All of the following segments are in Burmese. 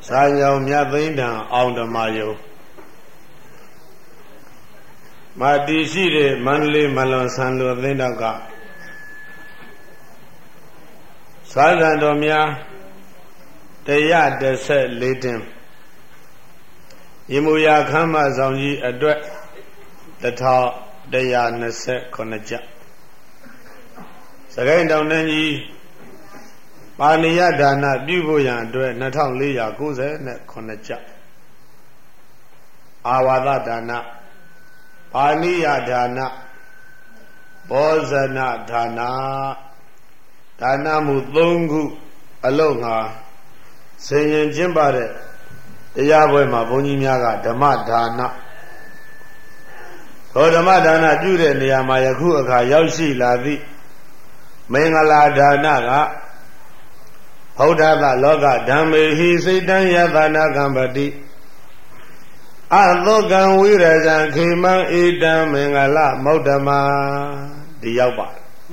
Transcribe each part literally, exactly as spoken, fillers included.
စာညောင်မြတ်သိန်းတံအောင်ဓမ္မယုံမာတီရှိတဲ့မန္တလေးမလွန်ဆန်လွန်သိန်းတော်ကသာသံတော်များတရားတစ်ဆက်လေးတင်ရေမူရခမ်းမဆောင်ကြီးအတွက်တစ်ထောင်တရားနှစ်ဆယ်ခုနှစ်ကျစကိုင်းတောင်တန်းကြီးပါဏိယဒါနပြုဖို့ရန်အတွက်နှစ်ထောင်လေးရာကိုးဆယ်နဲ့ခုနှစ်ကျအာဝါဒဒါနပါဏိယဒါနဘောဇနဒါနဒါနမှုသုံးခုအလုံးငါဆင်ရင်ကျင့်ပါတဲ့တရားပွဲမှာဘုန်းကြီးများကဓမ္မဒါနသောဓမ္မဒါနပြုတဲ့နေရာမှာယခုအခါရောက်ရှိလာသည့်မင်္ဂလာဒါနကဘုဒ္ဓသာလောကဓမ္မေဟိစိတ်တံယသနာကံပတိအသောကံဝိရဇံခေမံဧတံမင်္ဂလမௌဒ္ဓမဒီရောက်ပါ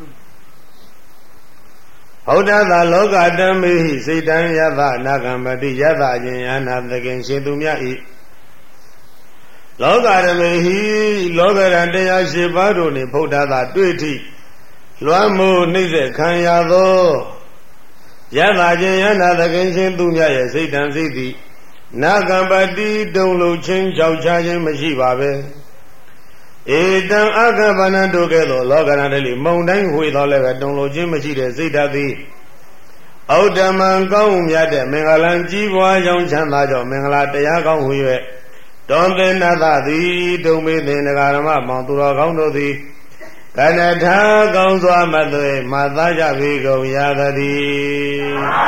ဘုဒ္ဓသာလောကဓမ္မေဟိစိတ်တံယသနာကံပတိယသအခြင်းယနာသခင်ရှင်သူမြတ်ဤလောကဓမ္မေဟိလောကရန်တရားရှိပါးတို့နှင့်ဘုဒ္ဓသာတွေ့ထိလွမ်းမိုးနှိမ့်ဆက်ခံရသောယသခြင်းယနာသခင်ရှင်သူမြတ်ရဲ့စိတ်တံစိတ်သည်နာကံပတိတုံလုံးချင်းကြောက်ချခြင်းမရှိပါပဲဧတံအကပနတို့ကဲ့သို့လောကရန်တည်းမုံတိုင်းဝေတော်လည်းပဲတုံလုံးချင်းမရှိတဲ့စိတ်ဓာတ်သည်ဩဒ္ဓမံကောင်းမြတ်တဲ့မင်္ဂလံကြီးပွားကြောင်းချမ်းသာကြောင့်မင်္ဂလာတရားကောင်းဟူ၍တောင်းသေနသသည်ဒုံမေသင်္ဃာရမမောင်သူတော်ကောင်းတို့သည်ကဏ္ဍထာကောင်းစွာမသွေမသားကြပြီကုန်ရသည်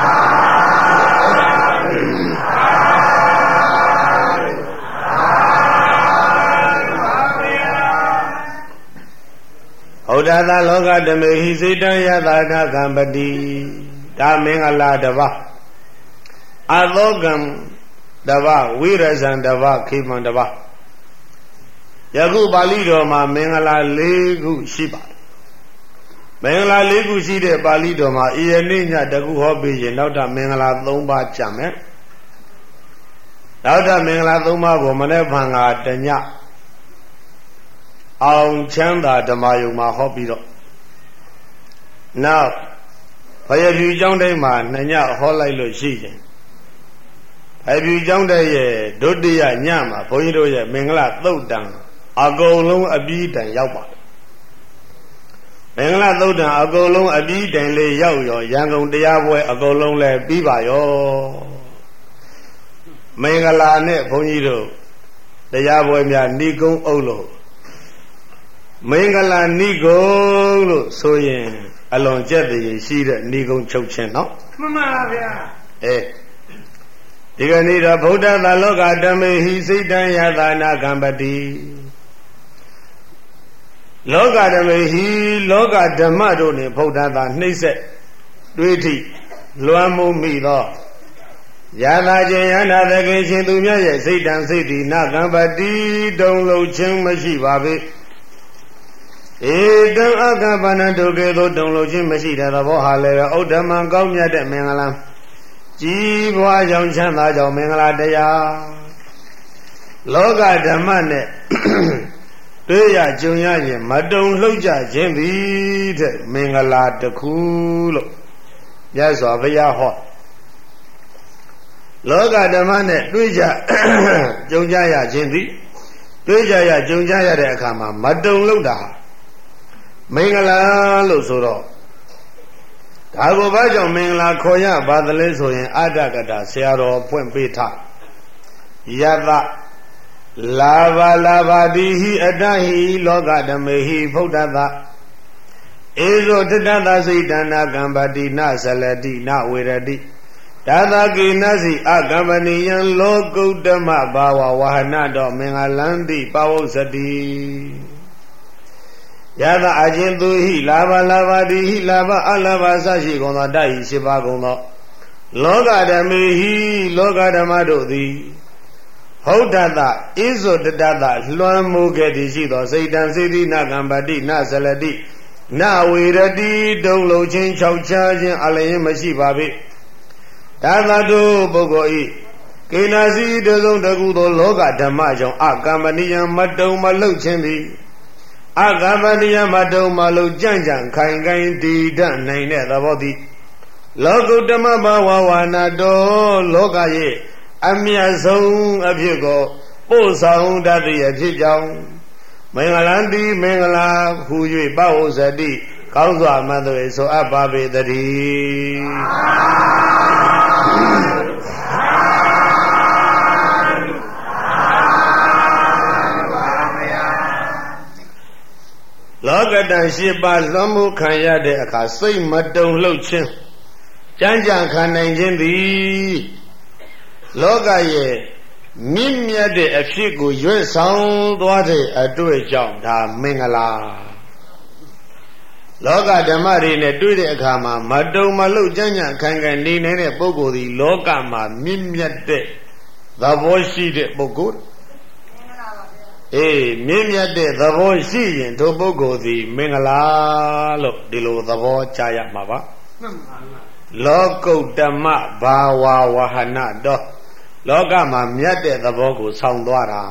ဩဒ္ဓသာလောကဓမေဟိစိတံယသနာကံပတိဒါမင်္ဂလာတပါအသောကံတပါဝိရဇံတပါခေမံတပါယခုပါဠိတော်မှာမင်္ဂလာ၄ခုရှိပါတယ်မင်္ဂလာ၄ခုရှိတဲ့ပါဠိတော်မှာဤရနေ့ညတခုဟောပြီးရင်နောက်ထပ်မင်္ဂလာ၃ပါးကြံမယ်နောက်ထပ်မင်္ဂလာ၃ပါးကိုမနေ့ဖန်ကတညအောင်ချမ်းသာဓမ္မယုံမှာဟောပြီးတော့နောက်ဘယဖြူကျောင်းတိုင်းမှာနှစ်ညဟောလိုက်လို့ရှိရင်ဘယဖြူကျောင်းတိုင်းရဲ့ဒုတိယညမှာဘုန်းကြီးတို့ရဲ့မင်္ဂလာသုတ်တံအကုန်လုံးအပြီးတိုင်ရောက်ပါတယ်မင်္ဂလာသုတ်တံအကုန်လုံးအပြီးတိုင်လေးရောက်ရောရန်ကုန်တရားပွဲအကုန်လုံးလည်းပြီးပါရောမင်္ဂလာနဲ့ဘုန်းကြီးတို့တရားပွဲများဏိကုံးအုပ်လို့မင်္ဂလာဏိကုံးလို့ဆိုရင်အလွန်ကျက်တည်ရှိတဲ့ဏိကုံးချုပ်ခြင်းနော်မှန်ပါဗျာအဲဒီကနေ့တော့ဗုဒ္ဓသာလောကဓမ္မေဟိစိတ်တံယသနာကံပတိလောကဓမ္မေဟိလောကဓမ္မတို့နှင့်ဗုဒ္ဓသာနှိမ့်ဆက်တွေးထိလွမ်းမိုးမိသောယသခြင်းယနာသခင်ရှင်သူမြတ်ရဲ့စိတ်တံစိတ်ဒီနာကံပတိတုံလုံးချင်းမရှိပါပေဧတံအကပနတုကေသောတုံလုံးချင်းမရှိတဲ့သဘောဟာလည်းဩဒ္ဓမံကောင်းမြတ်တဲ့မင်္ဂလာကြီးပွားကြောင့်ချမ်းသာကြောင့်မင်္ဂလာတရားလောကဓမ္မနဲ့တွေ့ရကြုံရရင်မတုံလှုပ်ကြခြင်းသည်တဲ့မင်္ဂလာတစ်ခုလို့မြတ်စွာဘုရားဟောလောကဓမ္မနဲ့တွေ့ကြကြုံကြရခြင်းသည်တွေ့ကြရကြုံကြရတဲ့အခါမှာမတုံလှုပ်တာမင်္ဂလာလို့ဆိုတော့ဒါကိုဘာကြောင့်မင်္ဂလာခေါ်ရပါသလဲဆိုရင်အတ္တကတဆရာတော်ဖွင့်ပေးထားယသလာဘလာဘတိဟိအတ္တဟိလောကဓမေဟိဖုဒ္ဓသဧဇောတတ္တသစိတ္တနာကံပတိနဇလတိနဝေရတိဒါသကိနစီအကမ္ပနိယံလောကုတ္တမဘာဝဝဟနတော်မင်္ဂလန္တိပဝုစတိယသအခြင်းသူဟိလာဘလာဘတိဟိလာဘအလာဘဆရှိကုန်သောတဟိရှိပါကုန်သောလောကဓမေဟိလောကဓမ္မတို့သည်ဟုတ်တတဣဇောတတတလွှမ်းမိုးခဲ့သည်ရှိသောစိတ်တံစေတိနကံပတိနဇလတိနဝေရတိတုံလုံးချင်း၆ချားခြင်းအလျင်မရှိပါပေဒါသတုပုဂ္ဂိုလ်ဤကေနာစီတဆုံးတကူသောလောကဓမ္မကြောင့်အကမ္မနိယမတုံမလှုပ်ခြင်းသည်အကမ္မနိယမတုံမလှုပ်ကြံ့ကြံ့ခိုင်ခိုင်တည်တတ်နိုင်တဲ့သဘောသည်လောကုတ္တမဘဝဝါနာတော်လောကရဲ့အမြတ်ဆုံးအဖြစ်ကိုပို့ဆောင်တတ်သည့်အဖြစ်ကြောင့်မင်္ဂလံတိမင်္ဂလာဟူ၍ပဝုဇ္ဇတိကောင်းစွာမှတ်သွေဆိုအပ်ပါပေတည်းလောကတန်ရှိပါလွန်မှုခံရတဲ့အခါစိတ်မတုံလှုပ်ခြင်းကြမ်းကြမ်းခံနိုင်ခြင်းသည်လောကရဲ့မြင့်မြတ်တဲ့အဖြစ်ကိုရွေ့ဆောင်သွားတဲ့အတွေ့အကြောင်းဒါမင်္ဂလာလောကဓမ္မတွေနဲ့တွေ့တဲ့အခါမှာမတုံမလှုပ်ကြမ်းကြမ်းခံခံနေနေတဲ့ပုဂ္ဂိုလ်ဒီလောကမှာမြင့်မြတ်တဲ့သဘောရှိတဲ့ပုဂ္ဂိုလ်အေးမြင့်မြတ်တဲ့သဘောရှိရင်ထိုပုဂ္ဂိုလ်ဒီမင်္ဂလာလို့ဒီလိုသဘောကြားရမှာပါလောကုတ္တမဘာဝဝဟနတောလောကမှာမြတ်တဲ့သဘောကိုဆောင်သွားတာ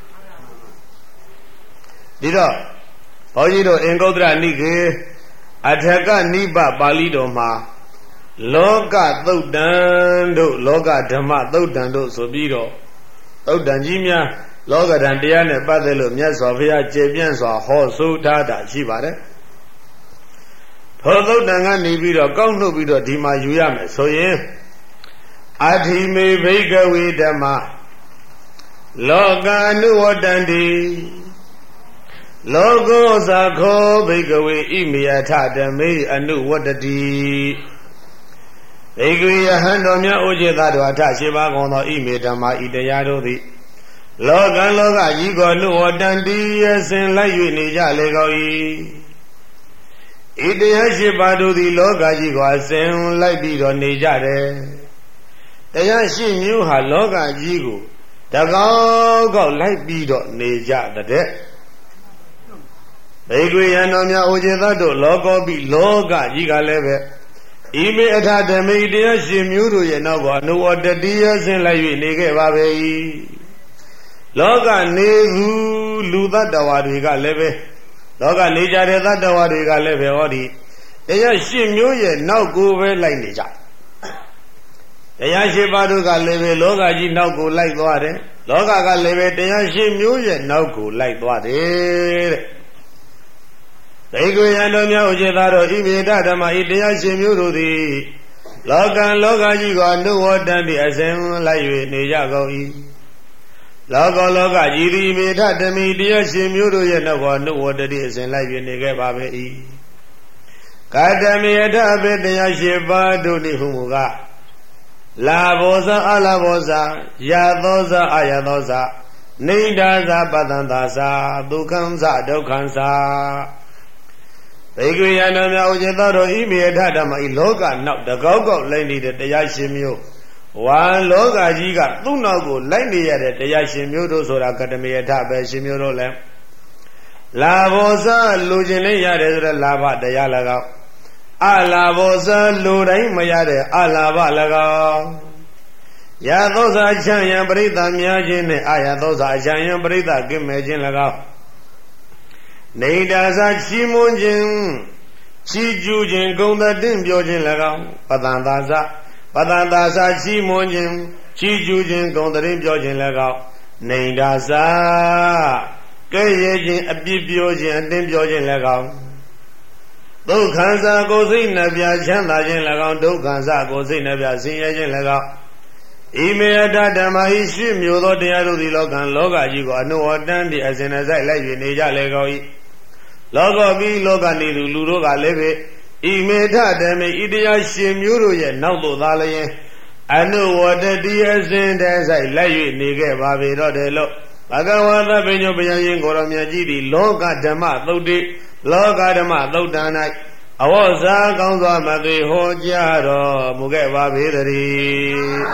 ဒီတော့ဘုန်းကြီးတို့အင်္ဂုတ္တရနိကေအထကနိဗ္ဗပါဠိတော်မှာလောကသုတ်တံတို့လောကဓမ္မသုတ်တံတို့ဆိုပြီးတော့သုတ်တံကြီးများလောကဓာတ်တရားနဲ့ပတ်သက်လို့မြတ်စွာဘုရားကျေပြန့်စွာဟောဆိုထားတာရှိပါတယ်ထိုသုတ်တံကနေပြီးတော့ကောက်နှုတ်ပြီးတော့ဒီမှာယူရမယ်ဆိုရင်အထိမေဘိကဝေဓမ္မလောကာနုဝတ္တန္တိလောကောသခောဘိကဝေဣမေယထဓမ္မေအနုဝတ္တတိဘိကဝေယဟံတော်မြတ်ဩဇေသတော်အထရှိပါကုန်သောဣမေဓမ္မာဤတရားတို့သည်လောကလောကကြီးကိုနုဝတ္တန္တိယစင်လိုက်၍နေကြလေကော၏ဤတရားရှိပါတို့သည်လောကကြီးကိုအစဉ်လိုက်ပြီးတော့နေကြတယ်တရားရှိမျိုးဟာလောကကြီးကိုတကောက်ကောက်လိုက်ပြီးတော့နေကြတဲ့ဘေကွေယံတော်များဩဇေသတို့လောကောပိလောကကြီးကလည်းပဲဤမေအထဓမ္မိတရားရှိမျိုးတို့ရဲ့နောက်ကအနုဝတ္တတိယဆင်းလိုက်၍နေခဲ့ပါပဲလောကနေသူလူသတ္တဝါတွေကလည်းပဲလောကနေကြတဲ့သတ္တဝါတွေကလည်းပဲဟောဒီတရားရှိမျိုးရဲ့နောက်ကိုပဲလိုက်နေကြတရားရှိပါတို့ကလည်းပဲလောကကြီးနောက်ကိုလိုက်သွားတယ်လောကကလည်းပဲတရားရှိမျိုးရဲ့နောက်ကိုလိုက်သွားတယ်တဲ့ဒိဋ္ဌိယံတော်များဥจิตတော်ဣမေတဓမ္မဤတရားရှိမျိုးတို့သည်လောကံလောကကြီးကိုအနုဝတ္တတိအစဉ်လိုက်၍နေကြကုန်၏လောကလောကကြီးသည်ဣမေတဓမ္မိတရားရှိမျိုးတို့ရဲ့နောက်ကိုအနုဝတ္တတိအစဉ်လိုက်၍နေခဲ့ပါပဲ၏ကာတမေယထအဘေတရားရှိပါတို့နိဟုမူကလာဘောဇအလာဘောဇယသောဇအယသောဇနိဒာဇပတန္တာဇဒုက္ခံဇဒုက္ခံဇဘေကွေယံတော်များဥจิตတော်ဣမေထဓမ္မဤလောကနောက်တကောက်ကောက်လိုက်နေတဲ့တရားရှင်မျိုးဝါလောကကြီးကသူ့နောက်ကိုလိုက်နေရတဲ့တရားရှင်မျိုးတို့ဆိုတာကတမေယထပဲရှင်မျိုးတို့လည်းလာဘောဇလူခြင်းလေးရတယ်ဆိုတော့လာဘတရား၎င်းအလာဘောဇလူတိုင်းမရတဲ့အလာဘ၎င်းယသောဇအချံယံပရိသများခြင်းနဲ့အာယသောဇအချံယံပရိသကင်းမဲ့ခြင်း၎င်းနေဒါဇချီးမွမ်းခြင်းချီးကျူးခြင်းဂုဏ်တင့်ပြောခြင်း၎င်းပတန်သာဇပတန်သာဇချီးမွမ်းခြင်းချီးကျူးခြင်းဂုဏ်တင့်ပြောခြင်း၎င်းနေဒါဇကဲ့ရဲ့ခြင်းအပြစ်ပြောခြင်းအတင်းပြောခြင်း၎င်းဒုက္ခံဇာကိုစိတ်နှပြချမ်းသာခြင်း၎င်းဒုက္ခံဇာကိုစိတ်နှပြဆင်းရဲခြင်း၎င်းဣမေယတဓမ္မဤရှိမျိုးသောတရားတို့သည်လောကံလောကကြီးကိုအနုဝတ္တန်တိအစဉ်အစိုက်လိုက်၍နေကြလေကော၏လောကပြီးလောကနေသူလူတို့ကလည်းပဲဣမေထဓမ္မိဤတရားရှင်မျိုးတို့ရဲ့နောက်သို့သာလျင်အနုဝတ္တတိအစဉ်တည်းစိုက်လိုက်၍နေခဲ့ပါပေတော့တယ်လို့ဘဂဝါသဗ္ဗညုပယယင်ကိုရောမြတ်ကြီးသည်လောကဓမ္မသုတ်တိလောကဓမ္မသုတ်တံ၌အဝေါဇာကောင်းစွာမသိဟောကြားတော်မူခဲ့ပါပေတည်း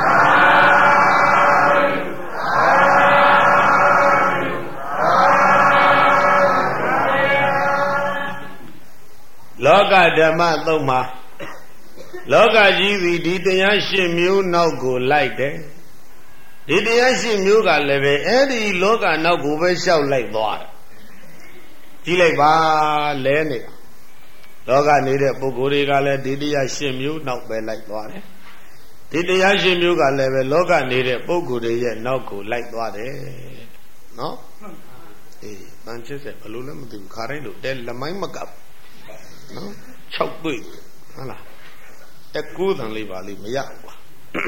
လောကဓမ္မသုတ်မှာလောကကြီးသည်ဒီတရားရှင်းမျိုးနောက်ကိုလိုက်တယ်ဒီတရားရှိမျိုးကလည်းပဲအဲ့ဒီလောကနောက်ကိုပဲလျှောက်လိုက်သွားတာကြည့်လိုက်ပါလဲနေတာလောကနေတဲ့ပုဂ္ဂိုလ်တွေကလည်းဒီတရားရှိမျိုးနောက်ပဲလိုက်သွားတယ်ဒီတရားရှိမျိုးကလည်းပဲလောကနေတဲ့ပုဂ္ဂိုလ်တွေရဲ့နောက်ကိုလိုက်သွားတယ်နော်အေးတန်ချစ်ဆက်ဘလို့လည်းမသိဘူးခါတိုင်းလို့တဲလမိုင်းမကပ်နော်၆တွေ့ဟုတ်လားတကူးတန်လေးပါလိမ့်မရဘူးကွာ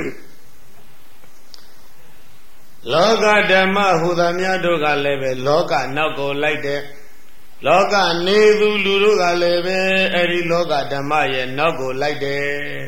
လောကဓမ္မဟူသာများတို့ကလည်းပဲလောကနောက်ကိုလိုက်တဲ့လောကနေသူလူတို့ကလည်းပဲအဲ့ဒီလောကဓမ္မရဲ့နောက်ကိုလိုက်တယ်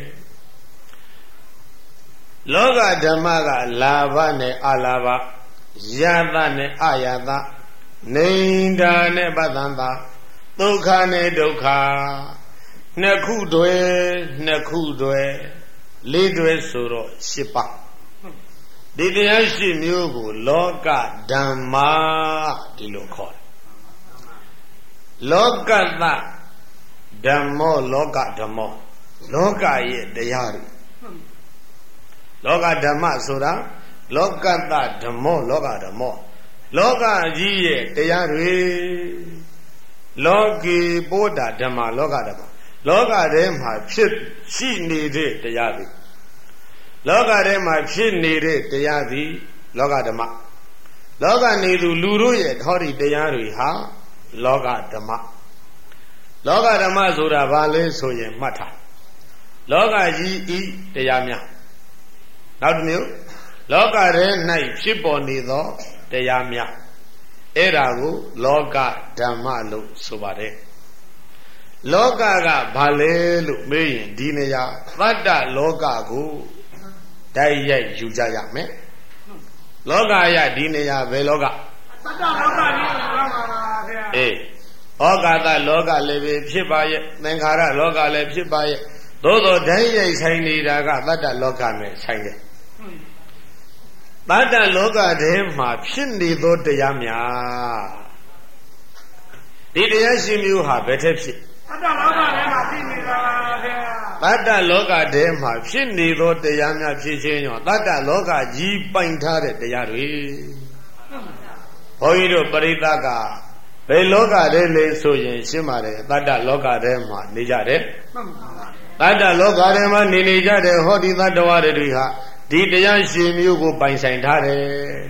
လောကဓမ္မကလာဘနဲ့အလာဘယသနဲ့အယသနိန္ဒာနဲ့ပတ္တန္တာဒုက္ခနဲ့ဒုက္ခနှစ်ခုတွဲနှစ်ခုတွဲလေးတွဲဆိုတော့ရှစ်ပါးဒီတရားရှိမျိုးကိုလောကဓမ္မဒီလိုခေါ်တယ်လောကသဓမ္မောလောကဓမ္မောလောကရဲ့တရားတွေလောကဓမ္မဆိုတာလောကသဓမ္မောလောကဓမ္မောလောကကြီးရဲ့တရားတွေလောကီပို့တာဓမ္မလောကဓမ္မလောကထဲမှာဖြစ်ရှိနေတဲ့တရားတွေလောကထဲမှာဖြစ်နေတဲ့တရားသည်လောကဓမ္မလောကနေသူလူတို့ရဲ့ဟောဒီတရားတွေဟာလောကဓမ္မလောကဓမ္မဆိုတာဘာလဲဆိုရင်မှတ်ထားလောကကြီးဤတရားများနောက်တစ်မျိုးလောကထဲ၌ဖြစ်ပေါ်နေသောတရားများအဲ့ဒါကိုလောကဓမ္မလို့ဆိုပါတယ်လောကကဘာလဲလို့မေးရင်ဒီနေရာသတ္တလောကကိုတိုက်ရိုက်ယူကြရမယ်လောကရဒီနေရာဘယ်လောကသတ္တလောကကြီးလောကပါဗျာအေးဩကာသလောကလည်းပဲဖြစ်ပါရဲ့သင်္ခါရလောကလည်းဖြစ်ပါရဲ့သို့သောတိုက်ရိုက်ဆိုင်နေတာကသတ္တလောကနဲ့ဆိုင်တယ်သတ္တလောကထဲမှာဖြစ်နေသောတရားများဒီတရားရှိမျိုးဟာဘယ်ထက်ဖြစ်သတ္တလောကထဲမှာဖြစ်နေတာပါဗျာသတ္တလောကထဲမှာဖြစ်နေသောတရားများဖြစ်ခြင်းကြောင့်သတ္တလောကကြီးပိုင်ထားတဲ့တရားတွေဘုန်းကြီးတို့ပရိသတ်ကဘယ်လောကထဲလဲဆိုရင်ရှင်းပါတယ်သတ္တလောကထဲမှာနေကြတယ်သတ္တလောကထဲမှာနေနေကြတယ်ဟောဒီသတ္တဝါတွေဟာဒီတရားရှင်မျိုးကိုပိုင်ဆိုင်ထားတယ်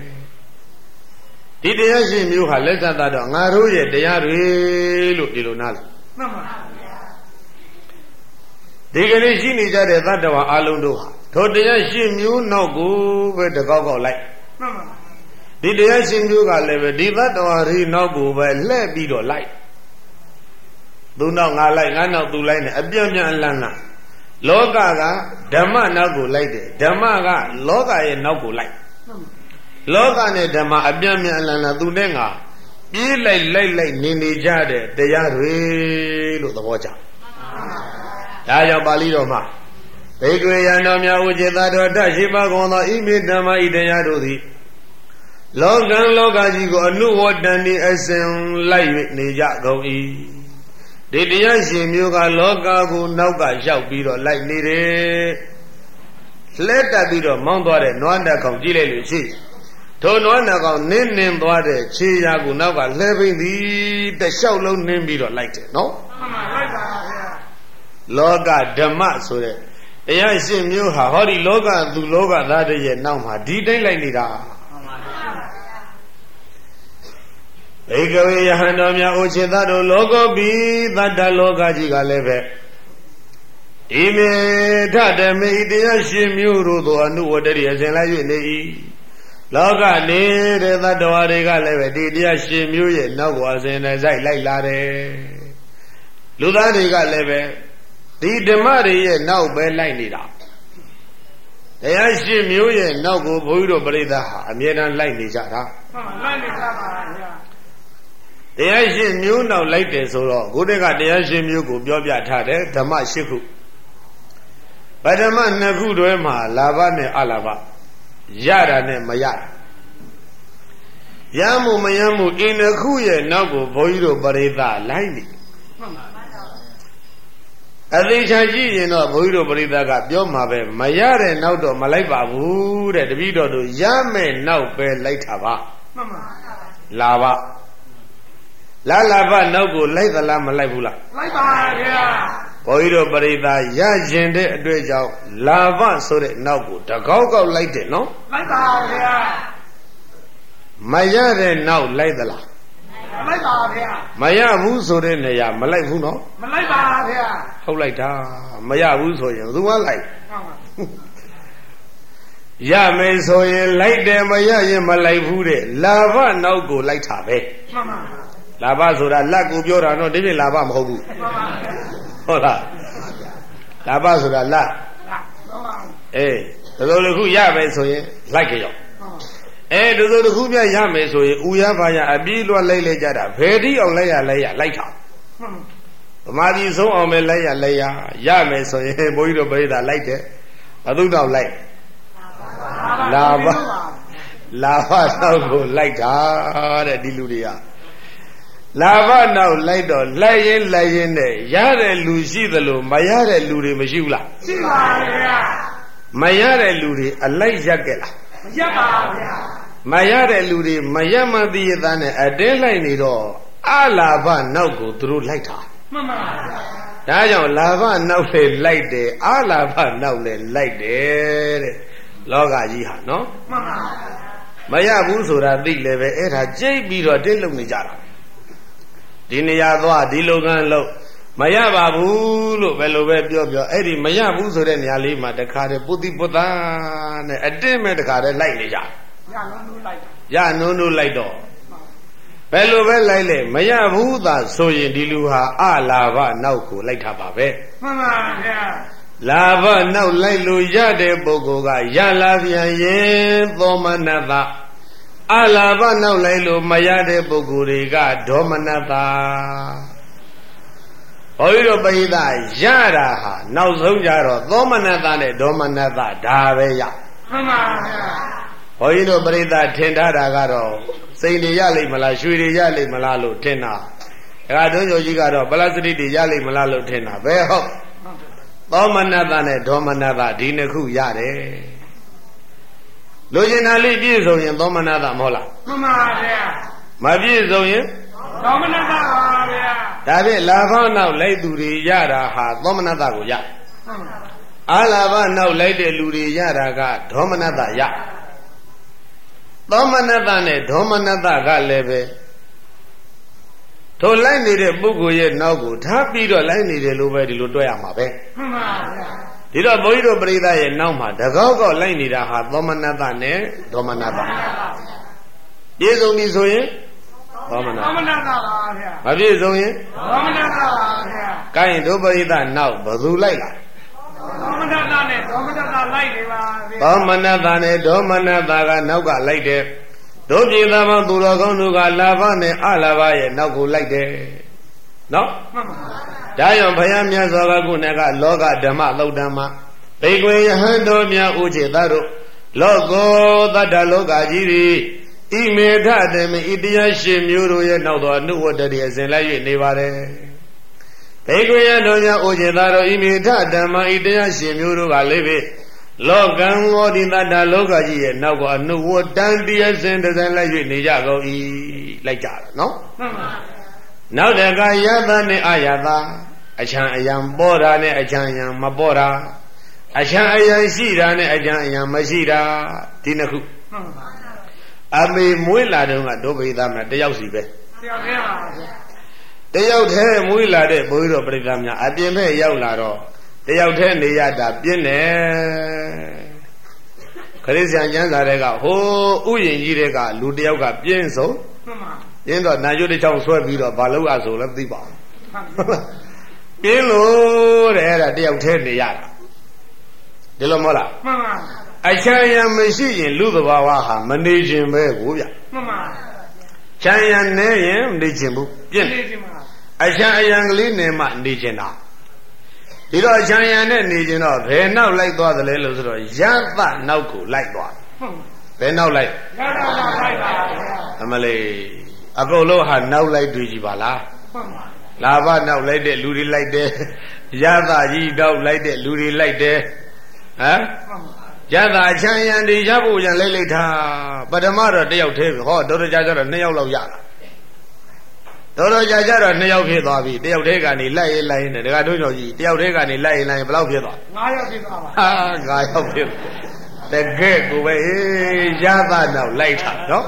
ဒီတရားရှင်မျိုးဟာလက်သက်တော့ငါတို့ရဲ့တရားတွေလို့ဒီလိုနားလဲမှန်ပါဗျာဒီကနေ့ရှိနေကြတဲ့သတ္တဝါအလုံးတို့ဟာထိုတရားရှင်မျိုးနောက်ကိုပဲတကောက်ကောက်လိုက်မှန်ပါဒီတရားရှင်မျိုးကလည်းပဲဒီသတ္တဝါတွေနောက်ကိုပဲလှည့်ပြီးတော့လိုက်သူနောက်ငါလိုက်ငါနောက်သူလိုက်နဲ့အပြန့်ပြန့်အလန်းလန်းလောကကဓမ္မနောက်ကိုလိုက်တယ်ဓမ္မကလောကရဲ့နောက်ကိုလိုက်လောကနဲ့ဓမ္မအပြန့်ပြန့်အလန်းလန်းသူနဲ့ငါပြေးလိုက်လိုက်လိုက်နေနေကြတဲ့တရားတွေလို့သဘောကျဒါကြောင့်ပါဠိတော်မှာဘိက္ခဝေယံတော်များဥจิตတော်တရှိပါကုန်သောဣမိဓမ္မဤတရားတို့သည်လောကံလောကကြီးကိုအနုဝတ္တန်ဤအစဉ်လိုက်၍နေကြကုန်၏ဒီတရားရှင်မျိုးကလောကကိုနောက်ကရောက်ပြီးတော့လိုက်နေတယ်လှဲတက်ပြီးတော့မောင်းသွားတဲ့နွားတက်ကောင်ကြည့်လိုက်လို့ရှိထိုနွားတက်ကောင်နင်းနင်းသွားတဲ့ခြေရာကိုနောက်ကလှဲပိန်သည်တလျှောက်လုံးနင်းပြီးတော့လိုက်တယ်နော်မှန်ပါလိုက်ပါဗျာလောကဓမ္မဆိုတဲ့တရားရှင်မျိုးဟာဟောဒီလောကသူလောကသားတွေရဲ့နောက်မှာဒီတိုင်းလိုက်နေတာဧကဝေယဟန်တော်များအိုချေသတို့လောကပိသတ္တလောကကြီးကလည်းပဲဣမေထဓမေတရားရှင်မျိုးတို့သောအနုဝတ္တရိအစဉ်လိုက်၍နေ၏လောကနေတဲ့သတ္တဝါတွေကလည်းပဲဒီတရားရှင်မျိုးရဲ့နောက်ကိုအစဉ်နဲ့ဆိုင်လိုက်လာတယ်လူသားတွေကလည်းပဲဒီဓမ္မတွေရဲ့နောက်ပဲလိုက်နေတာတရားရှင်မျိုးရဲ့နောက်ကိုဘုန်းကြီးတို့ပြိဿဟာအမြဲတမ်းလိုက်နေကြတာမှန်ပါလိုက်နေကြပါဗျာတရားရှင်မျိုးနောက်လိုက်တယ်ဆိုတော့ကိုယ်တည်းကတရားရှင်မျိုးကိုပြောပြထားတယ်ဓမ္မရှိခုဗဓမ္မနှစ်ခုတွဲမှာလာဘနဲ့အလာဘရတာနဲ့မရတာရမှုမရမှုအင်းတစ်ခုရဲ့နောက်ကိုဘုန်းကြီးတို့ပရိသတ်လိုက်နေအသေးချာကြည့်ရင်တော့ဘုန်းကြီးတို့ပရိသတ်ကပြောမှာပဲမရတဲ့နောက်တော့မလိုက်ပါဘူးတဲ့တပည့်တော်တို့ရမယ်နောက်ပဲလိုက်တာပါမှန်ပါလာပါလာလာပါနောက်ကိုလိုက်သလားမလိုက်ဘူးလားလိုက်ပါဗျာဘုန်းကြီးတို့ပရိသတ်ရရင်တဲ့အတွေ့အကြောင်းလာဘဆိုတဲ့နောက်ကိုတကောက်ကောက်လိုက်တယ်နော်လိုက်ပါဗျာမရတဲ့နောက်လိုက်သလားမလိုက်ပါဗျာမရဘူးဆိုတဲ့နေရာမလိုက်ဘူးနော်မလိုက်ပါဗျာဟုတ်လိုက်တာမရဘူးဆိုရင်သူကလိုက်ရမယ်ဆိုရင်လိုက်တယ်မရရင်မလိုက်ဘူးတဲ့လာဘနောက်ကိုလိုက်တာပဲမှန်ပါလာဘဆိုတာလက်ကိုပြောတာတော့ဒီပြင်လာဘမဟုတ်ဘူးဟုတ်လားလာဘဆိုတာလက်အေးဒါလိုတစ်ခုရမယ်ဆိုရင်လိုက်ကြရောအဲဒါဆိုတစ်ခုပြရမယ်ဆိုရင်ဥရပါရအပြီးလွတ်လိုက်လိုက်ကြတာဘယ်တိအောင်လိုက်ရလိုက်ရလိုက်တာဗမာပြည်ဆုံးအောင်ပဲလိုက်ရလိုက်ရရမယ်ဆိုရင်ဘုန်းကြီးတို့ပြိဿလိုက်တယ်ဘသူတော့လိုက်လာဘလာဘတော့ကိုလိုက်တာတဲ့ဒီလူတွေကလာဘနောက်လိုက်တော့လိုက်ရင်လိုက်ရင်နဲ့ရတဲ့လူရှိသလိုမရတဲ့လူတွေမရှိဘူးလားရှိပါဗျာမရတဲ့လူတွေအလိုက်ရက်ကြလားမရက်ပါဗျာမရတဲ့လူတွေမရမသိရတဲ့နဲ့အတင်းလိုက်နေတော့အလာဘနောက်ကိုသူတို့လိုက်တာမှန်ပါဗျာဒါကြောင့်လာဘနောက်လေလိုက်တယ်အလာဘနောက်လေလိုက်တယ်တဲ့လောကကြီးဟာနော်မှန်ပါမရဘူးဆိုတာသိလည်းပဲအဲ့ဒါကြိတ်ပြီးတော့တင်းလုံနေကြတာဒီနေရာသွားဒီလုပ်ငန်းလုပ်မရပါဘူးလို့ဘယ်လိုပဲပြောပြောအဲ့ဒီမရဘူးဆိုတဲ့နေရာလေးမှာတခါတည်းပုတိပုတ္တနဲ့အတင်းမဲ့တခါတည်းလိုက်နေကြရနုံနုလိုက်ရနုံနုလိုက်တော့ဘယ်လိုပဲလိုက်လေမရဘူးသာဆိုရင်ဒီလူဟာအလာဘနောက်ကိုလိုက်တာပါပဲမှန်ပါဗျာလာဘနောက်လိုက်လို့ရတဲ့ပုဂ္ဂိုလ်ကရလာပြန်ရင်သောမနတအလာဘနောက်လိုက်လို့မရတဲ့ပုဂ္ဂိုလ်တွေကဒေါမနတဘုန်းကြီးတို့ပရိသတ်ရတာဟာနောက်ဆုံးကြတော့သောမနတနဲ့ဒေါမနတဒါပဲရမှန်ပါဗျာဘုန်းကြီးတို့ပရိသတ်ထင်ထားတာကတော့စိန်တွေရလိမ့်မလားရွှေတွေရလိမ့်မလားလို့ထင်တာဒါကဒုညိုကြီးကတော့ပလစတိတွေရလိမ့်မလားလို့ထင်တာဘယ်ဟုတ်သောမနတနဲ့ဒေါမနတဒီနှစ်ခုရတယ်လူကျင်တာလေးပြည့်စုံရင်သောမနတမဟုတ်လားမှန်ပါဗျာမပြည့်စုံရင်ဒေါမနတပါဗျာဒါဖြင့်လာဘနောက်လိုက်သူတွေရတာဟာသောမနတကိုရအာလာဘနောက်လိုက်တဲ့လူတွေရတာကဒေါမနတရသောမနတနဲ့ဒေါမနတကလည်းပဲထိုလိုက်နေတဲ့ပုဂ္ဂိုလ်ရဲ့နောက်ကိုထားပြီးတော့လိုက်နေတယ်လို့ပဲဒီလိုတွဲရမှာပဲမှန်ပါဗျာဒီတော့ဘုန်းကြီးတို့ပရိသတ်ရဲ့နောက်မှာတကောက်ကောက်လိုက်နေတာဟာသောမနတနဲ့ဒေါမနတပြည့်စုံပြီဆိုရင်သောမနတသောမနတပါဗျာမပြည့်စုံရင်သောမနတပါဗျာကိုင်းတို့ပရိသတ်နောက်ဘယ်သူလိုက်လားသောမနတနဲ့ဒေါမနတလိုက်နေပါဗျာသောမနတနဲ့ဒေါမနတကနောက်ကလိုက်တယ်တို့ပြည်သားမောင်သူတော်ကောင်းတို့ကလာဘနဲ့အလာဘရဲ့နောက်ကိုလိုက်တယ်နော်မှန်ပါဒါကြောင့်ဘုရားမြတ်စွာဘုရားကုဏကလောကဓမ္မသုတ်တံမှာဘိက္ခွေယဟန်တော်များဥจิตတို့လောကောတတ္တလောကကြီးတွေဣမေထတေမိဣတရားရှင်မျိုးတို့ရဲ့နောက်တော်အနုဝတ္တတွေအစဉ်လိုက်၍နေပါတယ်ဘိက္ခွေယတော်များဥจิตတို့ဣမေထဓမ္မဣတရားရှင်မျိုးတို့ကလည်းပဲလောကံဝေါဒီတတ္တလောကကြီးရဲ့နောက်ကအနုဝတ္တံတရားစဉ်တစဉ်လိုက်၍နေကြကုန်၏လိုက်ကြတာနော်မှန်ပါနောက်တကယသနဲ့အာယသအချံအယံပေါ်တာနဲ့အချံအယံမပေါ်တာအချံအယံရှိတာနဲ့အချံအယံမရှိတာဒီနှစ်ခုအမေမွေးလာတုန်းကဒုဗေဒမတယောက်စီပဲတယောက်တည်းပါတယောက်တည်းမွေးလာတဲ့ဘုန်းကြီးတော်ပြိဿများအပြင်ဘက်ရောက်လာတော့တယောက်တည်းနေရတာပြင်းတယ်ခရစ်ယာန်ကျမ်းစာတွေကဟိုဥယျာဉ်ကြီးတွေကလူတယောက်ကပြင်းဆုံးမှန်ပါပြင်းတော့နာရွတ်တစ်ချောင်းဆွဲပြီးတော့ဘာလို့อ่ะဆိုလည်းမသိပါဘူးပြင်းလို့တဲ့အဲ့ဒါတယောက်တည်းနေရတာဒီလိုမဟုတ်လားမှန်ပါအချမ်းရံမရှိရင်လူသဘာဝဟာမနေခြင်းပဲကိုဗျမှန်ပါချမ်းရံနေရင်နေခြင်းဘူးပြင်းအချမ်းအယံကလေးနေမှနေခြင်းတာဒီတော့အချမ်းရံနဲ့နေခြင်းတော့ဘယ်နောက်လိုက်သွားသလဲလို့ဆိုတော့ယသနောက်ကိုလိုက်သွားဘယ်နောက်လိုက်ယသနောက်လိုက်ပါအမလေးအကုန်လုံးဟာနောက်လိုက်တွေ့ကြည့်ပါလားမှန်ပါလာဘနောက်လိုက်တဲ့လူတွေလိုက်တယ်ရသကြီးတော့လိုက်တဲ့လူတွေလိုက်တယ်ဟမ်ရသအချမ်းရံတွေရဖို့ရန်လိုက်လိုက်တာပထမတော့တယောက်သေးပြီဟောတော်တော်ကြာကြာတော့နှစ်ယောက်လောက်ရတာတော်တော်ကြာကြာတော့နှစ်ယောက်ဖြစ်သွားပြီတယောက်သေးကနေလိုက်ရင်လိုက်ရင်တခါတို့ကြောင့်ကြီးတယောက်သေးကနေလိုက်ရင်လိုက်ရင်ဘယ်လောက်ဖြစ်သွားငါးယောက်ဖြစ်သွားပါဟာငါးယောက်ဖြစ်တကယ်ကိုပဲအေးရသနောက်လိုက်တာနော်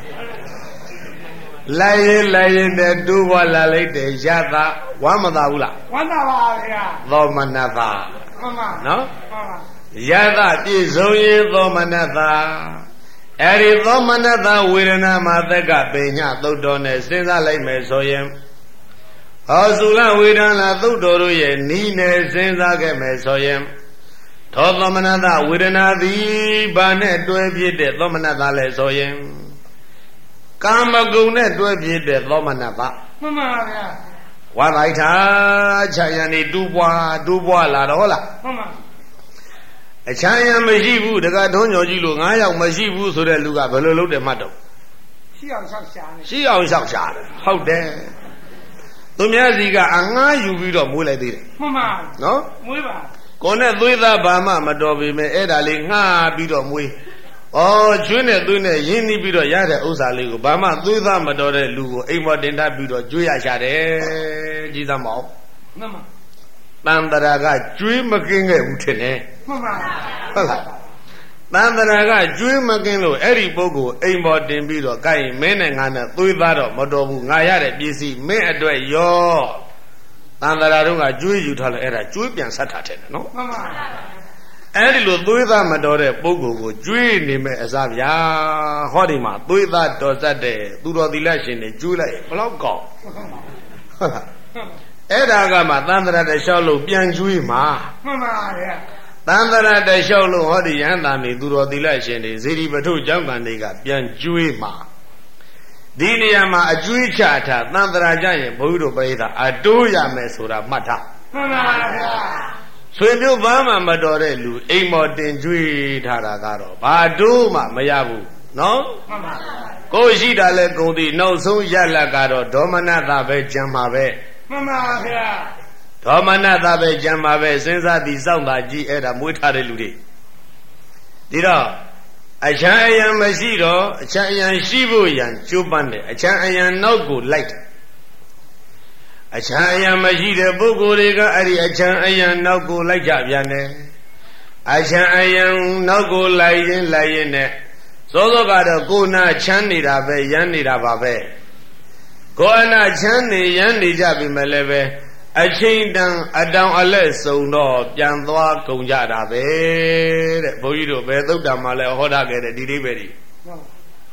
လိုက်ရင်လိုက်ရင်တည်းတူဘွားလာလိုက်တယ်ရသဝမ်းမသာဘူးလားဝမ်းသာပါဗျာသောမနသာမှန်ပါနော်မှန်ပါရသပြည့်စုံရင်သောမနသာအဲ့ဒီသောမနသာဝေဒနာမှာသက်ကပင်ညသုတ်တော်နဲ့စဉ်းစားလိုက်မယ်ဆိုရင်ဟောသုလဝေဒနာသုတ်တော်တို့ရဲ့နီးနယ်စဉ်းစားခဲ့မယ်ဆိုရင်သောသောမနသာဝေဒနာသည်ဘာနဲ့တွဲပြည့်တဲ့သောမနသာလဲဆိုရင်ကာမဂုဏ်နဲ့တွဲပြည့်တဲ့သောမနသာမှန်ပါဗျာဝါလိုက်တာခြံရံနေတူးပွားတူးပွားလာတော့ဟုတ်လားမှန်ပါအချမ်းရံမရှိဘူးတကထုံးညော်ကြီးလို့ငါးယောက်မရှိဘူးဆိုတဲ့လူကဘယ်လိုလုပ်တယ်မှတ်တော့ရှိအောင်ရှောက်ရှာတယ်ရှိအောင်ရှောက်ရှာတယ်ဟုတ်တယ်သူများစီကအငားယူပြီးတော့မွေးလိုက်သေးတယ်မှန်ပါနော်မွေးပါကိုယ်နဲ့သွေးသားဘာမှမတော်ပေမဲ့အဲ့ဒါလေးငှားပြီးတော့မွေးဩကျွေးနဲ့သွေးနဲ့ရင်းနှီးပြီးတော့ရတဲ့ဥစ္စာလေးကိုဘာမှသွေးသားမတော်တဲ့လူကိုအိမ်မော်တင်တတ်ပြီးတော့ကျွေးရရှာတယ်ကြီးသားမအောင်မှန်ပါတန်တရာကကျွေးမကင်းခဲ့ဘူးထင်တယ်မှန်ပါဟုတ်လားတန်တရာကကျွေးမကင်းလို့အဲ့ဒီပုဂ္ဂိုလ်အိမ်ပေါ်တင်ပြီးတော့ကိုင်မင်းနဲ့ငါနဲ့သွေးသားတော့မတော်ဘူးငါရတဲ့ပစ္စည်းမင်းအတွက်ရောတန်တရာတို့ကကျွေးယူထားလို့အဲ့ဒါကျွေးပြန်ဆက်ထားတယ်နော်မှန်ပါအဲ့ဒီလိုသွေးသားမတော်တဲ့ပုဂ္ဂိုလ်ကိုကျွေးနေမဲ့အစားဗျာဟောဒီမှာသွေးသားတော်စက်တဲ့သူတော်သီလရှင်တွေကျွေးလိုက်ဘလောက်ကောင်းဟုတ်လားအဲ့ဒါကမှသန္တရတလျှောက်လို့ပြန်ကျွေးမှာမှန်ပါဗျာသန္တရတလျှောက်လို့ဟောဒီရဟန္တာနေသူတော်သီလရှင်တွေဇေဒီပထုကျောင်းကန်တွေကပြန်ကျွေးမှာဒီနေရာမှာအကျွေးချထားသန္တရာကြရင်ဘုန်းကြီးတို့ပရိသတ်အတိုးရမယ်ဆိုတာမှတ်ထားမှန်ပါဗျာဆွေမျိုးဘာမှမတော်တဲ့လူအိမ်မော်တင်ကျွေးထားတာကတော့ဘာတိုးမှမရဘူးနော်မှန်ပါကိုရှိတာလဲကုန်သည်နောက်ဆုံးရလတ်ကတော့ဒေါမနတာပဲကြံမှာပဲမှန်ပါဗျာဒေါမနတာပဲကြံမှာပဲစဉ်းစားပြီးစောင့်တာကြည့်အဲ့ဒါမွေးထားတဲ့လူတွေဒီတော့အချမ်းအယံမရှိတော့အချမ်းအယံရှိဖို့ရန်ကျိုးပန်းတယ်အချမ်းအယံနောက်ကိုလိုက်တယ်အချမ်းအယံမရှိတဲ့ပုဂ္ဂိုလ်တွေကအဲ့ဒီအချမ်းအယံနောက်ကိုလိုက်ကြပြန်တယ်အချမ်းအယံနောက်ကိုလိုက်ရင်လိုက်ရင်နဲ့စောစောကတော့ကိုယ်နာချမ်းနေတာပဲရမ်းနေတာပါပဲကိုယ်အနာချမ်းနေရမ်းနေကြပြီမဲ့လည်းပဲအချိန်တန်အတောင်အလက်စုံတော့ပြန်သွားကုန်ကြတာပဲတဲ့ဘုန်းကြီးတို့ဘယ်သုတ်တံမှာလဲဟောတာခဲ့တဲ့ဒီအိဗယ်ဒီဟမ်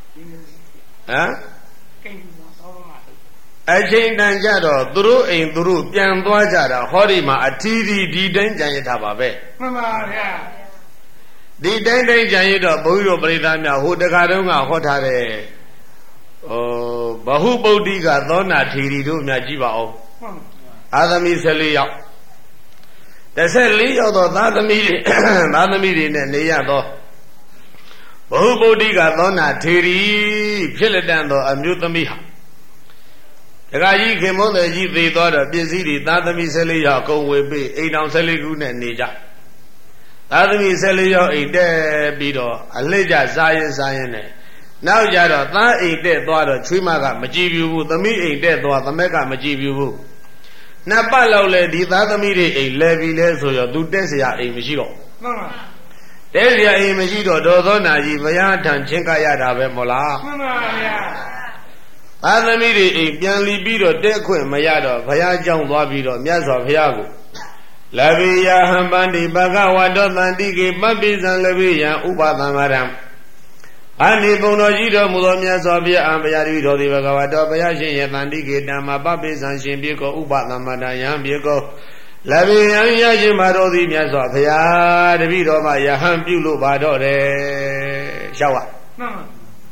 အချိန်တန်ကြတော့သူတို့အိမ်သူတို့ပြန်သွားကြတာဟောဒီမှာအထီးဒီဒီတိုင်းကြံရတာပါပဲမှန်ပါဗျာဒီတိုင်းတိုင်းကြံရတော့ဘုန်းကြီးတို့ပရိသတ်များဟိုတခါတုန်းကဟောထားတဲ့ဟိုဘဟုပုဒ္ဓိကသောနာထီရီတို့များကြည့်ပါအောင်အာသမီဆယ်လေးယောက်တစ်ဆယ်လေးယောက်သောသာသမီတွေသာသမီတွေနဲ့နေရသောဘဟုပုဒ္ဓိကသောနာထီရီဖြစ်လက်တန်သောအမျိုးသမီးဟာတခါကြီးခင်မုန်းတဲ့ကြီးသေသွားတော့ပစ္စည်းတွေသာသမီဆယ်လေးယောက်အကုန်ဝေပေးအိမ်တော်ဆယ်လေးခုနဲ့နေကြသာသမီဆယ်လေးယောက်အိမ်တက်ပြီးတော့အလှည့်ကြစားရင်စားရင်နဲ့နောက်ကြတော့သားအိမ်တက်သွားတော့ချွေးမကမကြည့်ပြဘူးသမီးအိမ်တက်သွားသမက်ကမကြည့်ပြဘူးနှစ်ပတ်လောက်လဲဒီသားသမီးတွေအိမ်လဲပြီးလဲဆိုတော့သူတက်เสียအိမ်မရှိတော့မှန်ပါတက်เสียအိမ်မရှိတော့ဒေါသောနာကြီးဘုရားထံချင်းကရတာပဲမို့လားမှန်ပါဗျာသားသမီးတွေအိမ်ပြန်လီပြီးတော့တက်ခွင့်မရတော့ဘုရားကြောင်းသွားပြီးတော့မြတ်စွာဘုရားကိုလဗိယဟံပန္တိဘဂဝါတောတန္တိကေပပိဇံလဗိယံဥပသမ္မာရံအနိဘုံတော်ကြီးတော်မူသောမြတ်စွာဘုရားအံဘုရားတပည့်တော်ဒီဘဂဝါတော်ဘုရားရှင်ရဲ့တန်တိကေတံမှာပပိဇံရှင်ပြေကိုဥပသမ္မာတယံပြေကိုလဗိယံရခြင်းမှာတော်သည်မြတ်စွာဘုရားတပည့်တော်မှာယဟန်ပြုလို့ပါတော့တယ်ရှောက်ပါမှန်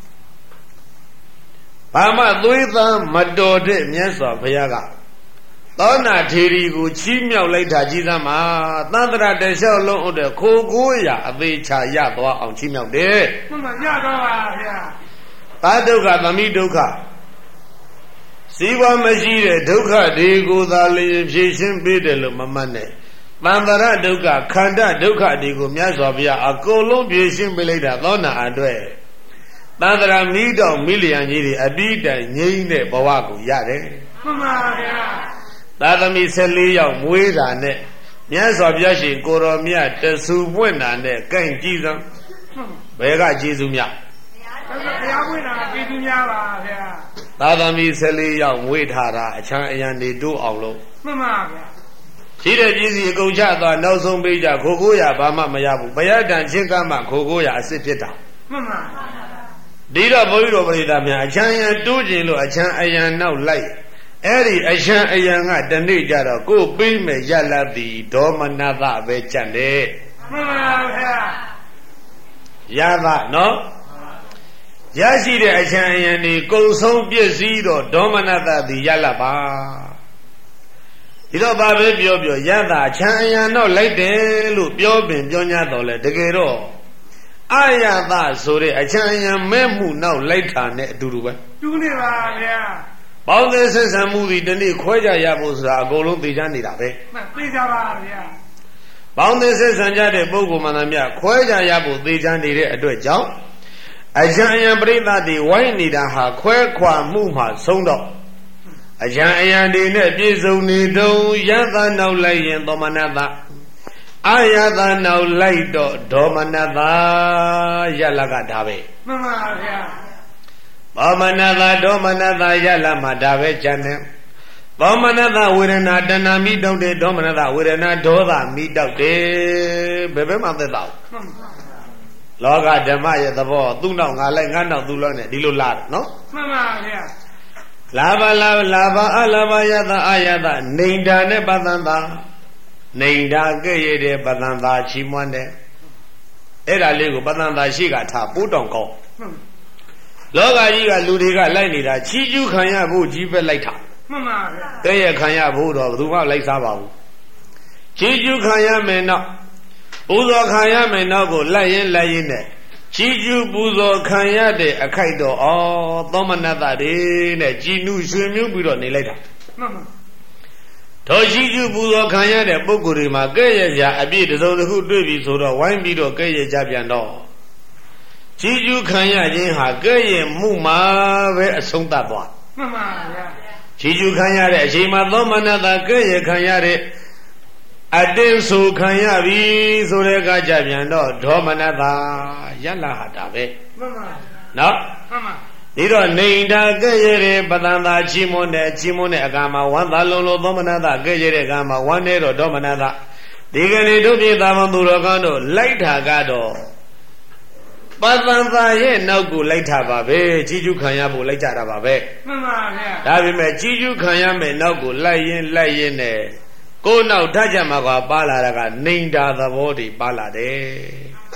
ပါဘာမှသွေးသားမတော်တဲ့မြတ်စွာဘုရားကသောနာထေရီကိုချီးမြှောက်လိုက်တာကြီးသမ်းမှာသန္တရတလျှောက်လုံးဥတဲ့ခိုးကိုးရအသေးချာရသွားအောင်ချီးမြှောက်တယ်မှန်ပါရတော့ပါဗျာသာဒုက္ခသမိဒုက္ခစီးပွားမရှိတဲ့ဒုက္ခတွေကိုသာလျှင်ဖြေရှင်းပေးတယ်လို့မမှတ်နဲ့တန်တရာဒုက္ခခန္ဓာဒုက္ခတွေကိုမြတ်စွာဘုရားအကုန်လုံးဖြေရှင်းပေးလိုက်တာသောနာအတွက်တန်တရာမိတော်မိလျံကြီးတွေအပြီးတိုင်ငြိမ်းတဲ့ဘဝကိုရတယ်မှန်ပါဗျာသာသမီဆယ်လေးယောက်မွေးတာနဲ့မြတ်စွာဘုရားရှင်ကိုရောမြတ်တဆူပွင့်တာနဲ့ကန့်ကြည့်စမ်းဘယ်ကကျေးဇူးမြတ်ဘုရားပွင့်တာကျေးဇူးများပါဗျာသာသမီဆယ်လေးယောက်မွေးထားတာအချမ်းအယံနေတိုးအောင်လို့မှန်ပါဗျာရှိတဲ့ပြည်စီအကုန်ချသွားနောက်ဆုံးပေးကြခိုကိုရဘာမှမရဘူးဘုရားတန်ချင်းကမှခိုကိုရအစ်စ်ဖြစ်တာမှန်ပါဒီတော့ဘုရားတော်ပရိသတ်များအချမ်းအယံတိုးကျင်လို့အချမ်းအယံနောက်လိုက်အဲ့ဒီအချမ်းအယံကတနေ့ကြတော့ကိုပေးမယ်ရလတ်သည်ဒေါမနသပဲကြံ့တယ်မှန်ပါဗျာရသနော်ရရှိတဲ့အချမ်းအယံဒီကုံဆုံးပြည့်စည်တော့ဒေါမနသသည်ရလတ်ပါဒီတော့ဘာပဲပြောပြောရသအချမ်းအယံတော့လိုက်တယ်လို့ပြောပင်ပြော냐တော့လေတကယ်တော့အာယသဆိုတဲ့အချမ်းအယံမဲ့မှုနောက်လိုက်တာနဲ့အတူတူပဲတူနေပါဗျာပေါင်းတဲ့ဆက်ဆံမှုဒီတနေ့ခွဲကြရဖို့ဆိုတာအကုန်လုံးသိချနေတာပဲမှန်သိကြပါဗျာပေါင်းတဲ့ဆက်ဆံကြတဲ့ပုဂ္ဂိုလ်မှန်သမျှခွဲကြရဖို့သိချနေတဲ့အတွက်ကြောင့်အကျံအယံပရိသတ်တွေဝိုင်းနေတာဟာခွဲခွာမှုမှဆုံးတော့အကျံအယံတွေနဲ့ပြည့်စုံနေတော့ယသနောက်လိုက်ရင်သောမနတအာယသနောက်လိုက်တော့ဒေါမနတရလကဒါပဲမှန်ပါဗျာသောမနတဒေါမနတရလမှာဒါပဲကြံတယ်သောမနတဝေဒနာတဏမိတောက်တယ်ဒေါမနတဝေဒနာဒေါသမိတောက်တယ်ဘယ်ဘက်မှသက်တော့လောကဓမ္မရဲ့သဘောသူ့နောက်ငါလိုက်ငါနောက်သူ့လောက်နဲ့ဒီလိုလာတယ်နော်မှန်ပါဗျာလာပါလာလာပါအလာပါယတအာယတနေန္ဒာနဲ့ပတန်တာနေန္ဒာကဲ့ရတဲ့ပတန်တာချီးမွမ်းတယ်အဲ့ဒါလေးကိုပတန်တာရှိကထားပိုးတောင်ကောင်းလောကကြီးကလူတွေကလိုက်နေတာချီးကျူးခံရဖို့ကြီးပဲလိုက်တာမှန်ပါဗျာကဲ့ရခံရဖို့တော့ဘယ်သူမှလိုက်စားပါဘူးချီးကျူးခံရမယ်နော်ပူဇော်ခံရမယ်နောက်ကိုလိုက်ရင်လိုက်ရင်နဲ့ချီးကျူးပူဇော်ခံရတဲ့အခိုက်တော့ဩသောမနတတွေနဲ့ကြည်နုရွှင်မြူးပြီးတော့နေလိုက်တာမှန်ပါတော်ချီးကျူးပူဇော်ခံရတဲ့ပုဂ္ဂိုလ်တွေမှာကဲ့ရဲ့ကြအပြည့်တစ်စုံတစ်ခုတွေ့ပြီဆိုတော့ဝိုင်းပြီးတော့ကဲ့ရဲ့ကြပြန်တော့ချီးကျူးခံရခြင်းဟာကဲ့ရဲ့မှုမှာပဲအဆုံးသတ်သွားမှန်ပါဗျာချီးကျူးခံရတဲ့အချိန်မှာသောမနတကဲ့ရဲ့ခံရတဲ့အတင်းဆိုခံရပြီဆိုတဲ့အခါကျပြန်တော့ဒေါမနတရလဟာတာပဲမှန်ပါနော်မှန်ပါဒီတော့နေန္ဒာကဲ့ရဲ့တဲ့ပတန်တာချီးမွမ်းတဲ့ချီးမွမ်းတဲ့အကာမှာဝမ်းသာလုံးလုံးသောမနတကဲ့ရဲ့တဲ့အခါမှာဝမ်းနေတော့ဒေါမနတဒီကနေ့တို့ပြည်သားမသူတော်ကောင်းတို့လိုက်တာကတော့ပတန်တာရဲ့နောက်ကိုလိုက်တာပါပဲကြီးကျူးခံရဖို့လိုက်ကြတာပါပဲမှန်ပါဗျာဒါပေမဲ့ကြီးကျူးခံရမယ်နောက်ကိုလိုက်ရင်လိုက်ရင်နဲ့ကိုယ်နောက်ဓာတ်ကြမှာကပါလာတာကနေန္ဒာသဘောတွေပါလာတယ်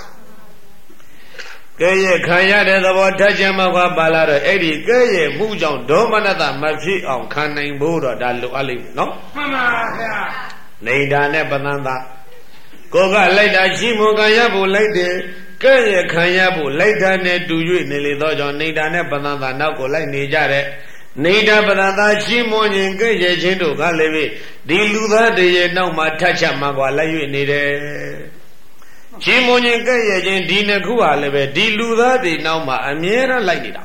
ကဲရဲ့ခံရတဲ့သဘောဓာတ်ကြမှာကပါလာတော့အဲ့ဒီကဲရဲ့မှုကြောင့်ဒေါမနတမဖြစ်အောင်ခံနိုင်ဖို့တော့ဒါလိုအပ်လိမ့်မယ်နော်မှန်ပါဗျာနေန္ဒာနဲ့ပတန်တာကိုကလိုက်တာရှိမှုခံရဖို့လိုက်တယ်ကဲရဲ့ခံရဖို့လိုက်တာနဲ့တူ၍နေလေတော့ကြောင့်နေန္ဒာနဲ့ပတန်တာနောက်ကိုလိုက်နေကြတဲ့နေတပဒသာရှိမွန်ရင်ကဲ့ရဲ့ခြင်းတို့ကလည်းပဲဒီလူသားတွေရဲ့နောက်မှာထတ်ချက်မှာကွာလိုက်၍နေတယ်ရှိမွန်ရင်ကဲ့ရဲ့ခြင်းဒီနှစ်ခုဟာလည်းပဲဒီလူသားတွေနောက်မှာအမြဲတမ်းလိုက်နေတာ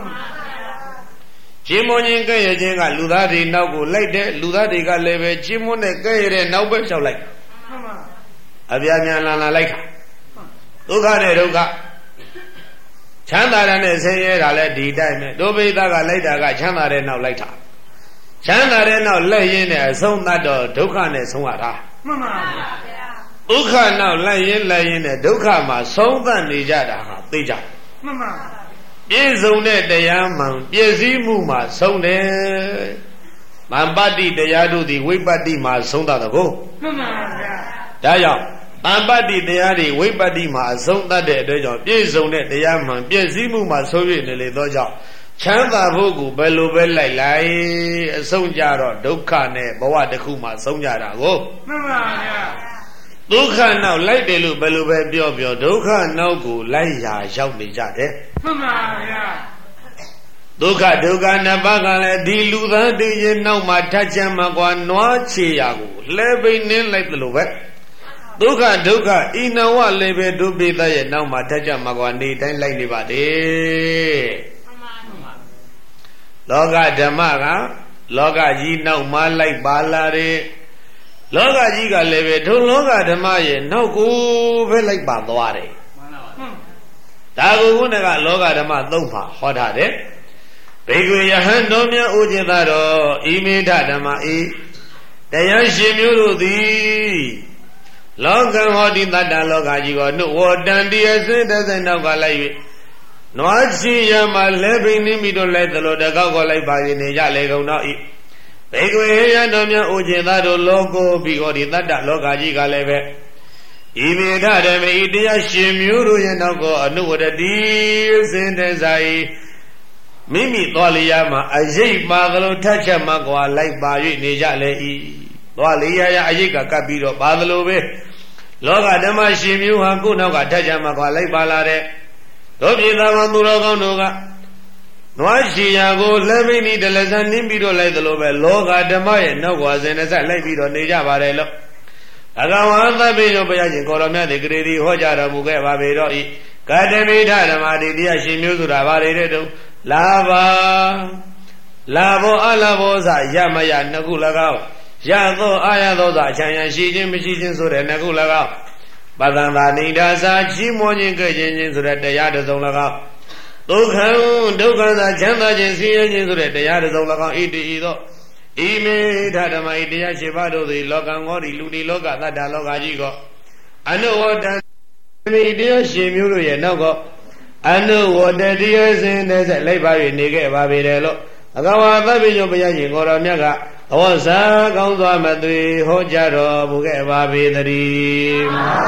ရှိမွန်ရင်ကဲ့ရဲ့ခြင်းကလူသားတွေနောက်ကိုလိုက်တယ်လူသားတွေကလည်းပဲရှိမွန်နဲ့ကဲ့ရဲ့တဲ့နောက်ပဲလျှောက်လိုက်အပြာညာလာလာလိုက်တာဒုက္ခနဲ့ဒုက္ခချမ်းသာတယ်နဲ့ဆင်းရဲတာလည်းဒီတိုင်းပဲဒုဗိဒကလိုက်တာကချမ်းသာတဲ့နောက်လိုက်တာချမ်းသာတဲ့နောက်လက်ရင်းနဲ့အဆုံးသတ်တော့ဒုက္ခနဲ့ဆုံးရတာမှန်ပါဗျာဒုက္ခနောက်လက်ရင်းလက်ရင်းနဲ့ဒုက္ခမှာဆုံးသတ်နေကြတာဟာသိကြမှန်ပါပြည့်စုံတဲ့တရားမှန်ပြည့်စည်မှုမှာဆုံးတယ်မံပတ္တိတရားတို့သည်ဝိပတ္တိမှာဆုံးသတ်တော့မှန်ပါဗျာဒါကြောင့်တမ္ပတ္တိတရားတွေဝိပတ္တိမှာအဆုံးသတ်တဲ့အတွက်ကြောင့်ပြည့်စုံတဲ့တရားမှန်ပြည့်စည်မှုမှာဆုံးရနေလေသောကြောင့်ချမ်းသာဖို့ကိုဘယ်လိုပဲလိုက်လိုက်အဆုံးကြတော့ဒုက္ခနဲ့ဘဝတစ်ခုမှာဆုံးကြတာကိုမှန်ပါဗျာဒုက္ခနောက်လိုက်တယ်လို့ဘယ်လိုပဲပြောပြောဒုက္ခနောက်ကိုလိုက်ရာရောက်နေကြတယ်မှန်ပါဗျာဒုက္ခဒုက္ခနှစ်ပါးကလည်းဒီလူသားတွေရဲ့နောက်မှာထချမ်းမှာကွာနွားချေရာကိုလဲပိန်နှင်းလိုက်သလိုပဲဒုက္ခဒုက္ခဤနဝလည်းပဲဒုပိသရဲ့နောက်မှာထချမ်းမှာကွာနေတိုင်းလိုက်နေပါတယ်လောကဓမ္မကလောကကြီးနောက်မှာလိုက်ပါလာတယ်လောကကြီးကလည်းပဲထိုလောကဓမ္မရဲ့နောက်ကိုပဲလိုက်ပါသွားတယ်ဒါကိုခုနကလောကဓမ္မသုံးပါဟောထားတယ်ဘေကွေယဟန်တော်မြတ်ဥจิตတော်ဤမေထဓမ္မဤတရားရှင်မျိုးတို့သည်လောကဟောတိတတ္တလောကကြီးကိုနှုတ်ဝတန်တရားစင်တဲ့နောက်ကလိုက်၍နွားချီရမှာလဲပိနေမိတို့လိုက်သလိုတကောက်ကိုလိုက်ပါရင်နေကြလေကုန်တော့ဤဘေကွေယဟန်တော်မြတ်ဥจิตတော်လောကိုပြီးဟောဒီတတ္တလောကကြီးကလည်းပဲဤမေထဓမ္မဤတရားရှင်မျိုးတို့ရဲ့နောက်ကိုအနုဝတတိစင်တဲ့ဆိုင်မိမိသွားလျာမှာအရေးပါသလိုထက်ချက်မှကွာလိုက်ပါ၍နေကြလေဤသွားလျာရအရေးကကပ်ပြီးတော့ပါသလိုပဲလောကဓမ္မရှင်မျိုးဟာကိုယ်နောက်ကထက်ချက်မှကွာလိုက်ပါလာတဲ့တို့ပြည်သားတော်သူတော်ကောင်းတို့ကနွားရှိရာကိုလက်မိနီတလဆန်းနင်းပြီးတော့လိုက်သလိုပဲလောကဓမ္မရဲ့နောက်ကွာစဉ်နဲ့ဆက်လိုက်ပြီးတော့နေကြပါတယ်လို့အကဝါသဗ္ဗေရောဘုရားရှင်ကိုတော်မြတ်ဒီကလေးဒီဟောကြားတော်မူခဲ့ပါပေတော့ဤကတမိထဓမ္မတိတရားရှင်မျိုးဆိုတာဗါတွေတဲ့တုံးလာပါလာဘောအလာဘောစရမရနှစ်ခု၎င်းရသောအာရသောစအချမ်းရရှိခြင်းမရှိခြင်းဆိုတဲ့နှစ်ခု၎င်းပသံသာနိဒာစာချီးမွမ်းခြင်းကြွခြင်းခြင်းဆိုတဲ့တရားတစ်စုံ၎င်းဒုက္ခဒုက္ခသာချမ်းသာခြင်းဆင်းရဲခြင်းဆိုတဲ့တရားတစ်စုံ၎င်းဣတိဤသောဣမေထဓမ္မဤတရားရှိပါတို့သည်လောကံဟောဒီလူဒီလောကသတ္တလောကကြီးကအနုဝတ္တမိတရားရှင်မျိုးတို့ရဲ့နောက်ကအနုဝတ္တတရားစဉ်နဲ့ဆက်လိုက်ပါ၍နေခဲ့ပါပေတယ်လို့အကဝါသဗ္ဗညုဘုရားရှင်ကိုတော်မြတ်ကအဝတ်စားကောင်းစွာမသွေဟောကြားတော်မူခဲ့ပါပေသတည်း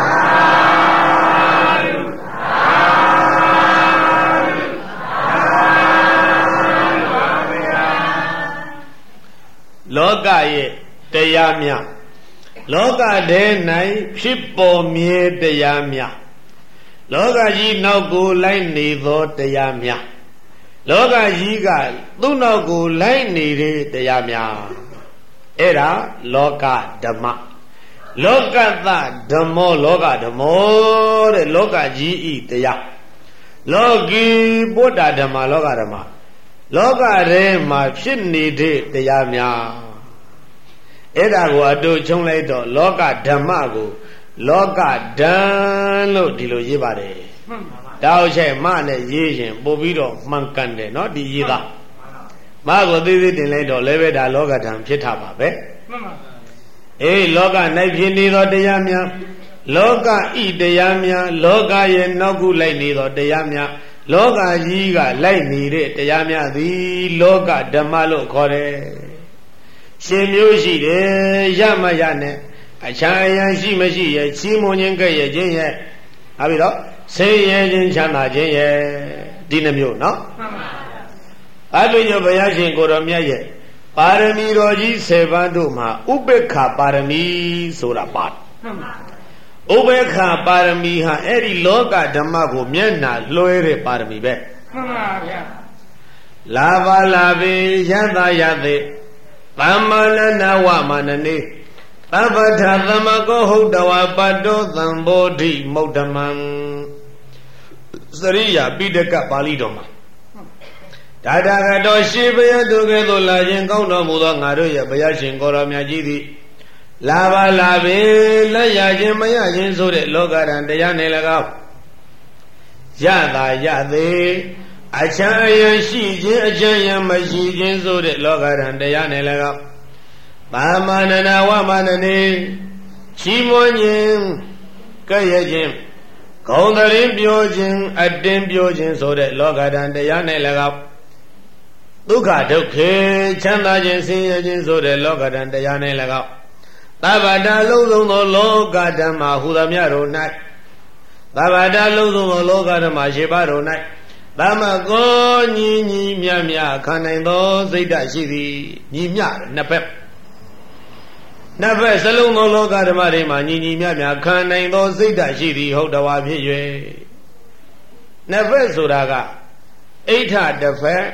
လောကရဲ့တရားများလောကထဲ၌ဖြစ်ပေါ်မြဲတရားများလောကကြီးနောက်ကိုလိုက်နေသောတရားများလောကကြီးကသူ့နောက်ကိုလိုက်နေတဲ့တရားများအဲ့ဒါလောကဓမ္မလောကသဓမ္မောလောကဓမ္မောတဲ့လောကကြီးဤတရားလောကီပုဒ္ဒဓမ္မလောကဓမ္မလောကထဲမှာဖြစ်နေတဲ့တရားများအဲ့ဒါကိုအတူချုံလိုက်တော့လောကဓမ္မကိုလောကဓာန်လို့ဒီလိုရေးပါတယ်တောက်ချက်မနဲ့ရေးရင်ပို့ပြီးတော့မှန်ကန်တယ်နော်ဒီရေးသားမကိုသေးသေးတင်လိုက်တော့လည်းပဲဒါလောကဓာန်ဖြစ်တာပါပဲအေးလောက၌ဖြစ်နေသောတရားများလောကဤတရားများလောကရဲ့နောက်ခုလိုက်နေသောတရားများလောကကြီးကလိုက်နေတဲ့တရားများသည်လောကဓမ္မလို့ခေါ်တယ်ရှင်မျိုးရှိတယ်ရမရနဲ့အချမ်းအယံရှိမရှိရဲ့ချီးမွမ်းခြင်းကဲ့ရဲ့ခြင်းရဲ့ဟာပြီးတော့ဆင်းရဲခြင်းချမ်းသာခြင်းရဲ့ဒီနှမျိုးနော်မှန်ပါအဲ့လိုညဘုရားရှင်ကိုတော်မြတ်ရဲ့ပါရမီတော်ကြီးဆယ်ပါးတို့မှာဥပေက္ခပါရမီဆိုတာပါမှန်ပါဥပေက္ခပါရမီဟာအဲ့ဒီလောကဓမ္မကိုမျက်နှာလွှဲတဲ့ပါရမီပဲမှန်ပါဗျာလာပါလာပေယတ္တယသေသမ္မာနနဝမနနေသဗ္ဗထသမကောဟုတ်တဝပတ္တောသံဘောဓိမုဒ္ဓမံစရိယာပိဋကပါဠိတော်မှာဒါတာကတော်ရှိဘုရားတို့ကဲ့သို့လာခြင်းကောင်းတော်မူသောငါတို့ရဲ့ဘုရားရှင်ကိုတော်မြတ်ကြီးသည်လာပါလာပေလက်ရခြင်းမရခြင်းဆိုတဲ့လောကဓာန်တရားနဲ့၎င်းရတာရသေးအချမ်းအယံရှိခြင်းအချမ်းယံမရှိခြင်းဆိုတဲ့လောကဓာန်တရားနဲ့၎င်းပါမနနာဝမနနေချီးမွမ်းခြင်းကဲ့ရဲ့ခြင်းဂုဏ်တရင်ပြောခြင်းအတင်းပြောခြင်းဆိုတဲ့လောကဓာန်တရားနဲ့၎င်းဒုက္ခဒုက္ခေချမ်းသာခြင်းဆင်းရဲခြင်းဆိုတဲ့လောကဓာန်တရားနဲ့၎င်းသဗ္ဗတာလုံးစုံသောလောကဓမ္မဟူသမျှတို့၌သဗ္ဗတာလုံးစုံသောလောကဓမ္မရှိပါတို့၌သမကောညီညီမြမြခံနိုင်သောစိတ်ဓာတ်ရှိသည်ညီမြနှစ်ဖက်နှစ်ဖက်စလုံးသောလောကဓမ္မတွေမှာညီညီမြမြခံနိုင်သောစိတ်ဓာတ်ရှိသည်ဟုတ်တော်ဝါဖြစ်၍နှစ်ဖက်ဆိုတာကအိဋ္ဌတစ်ဖက်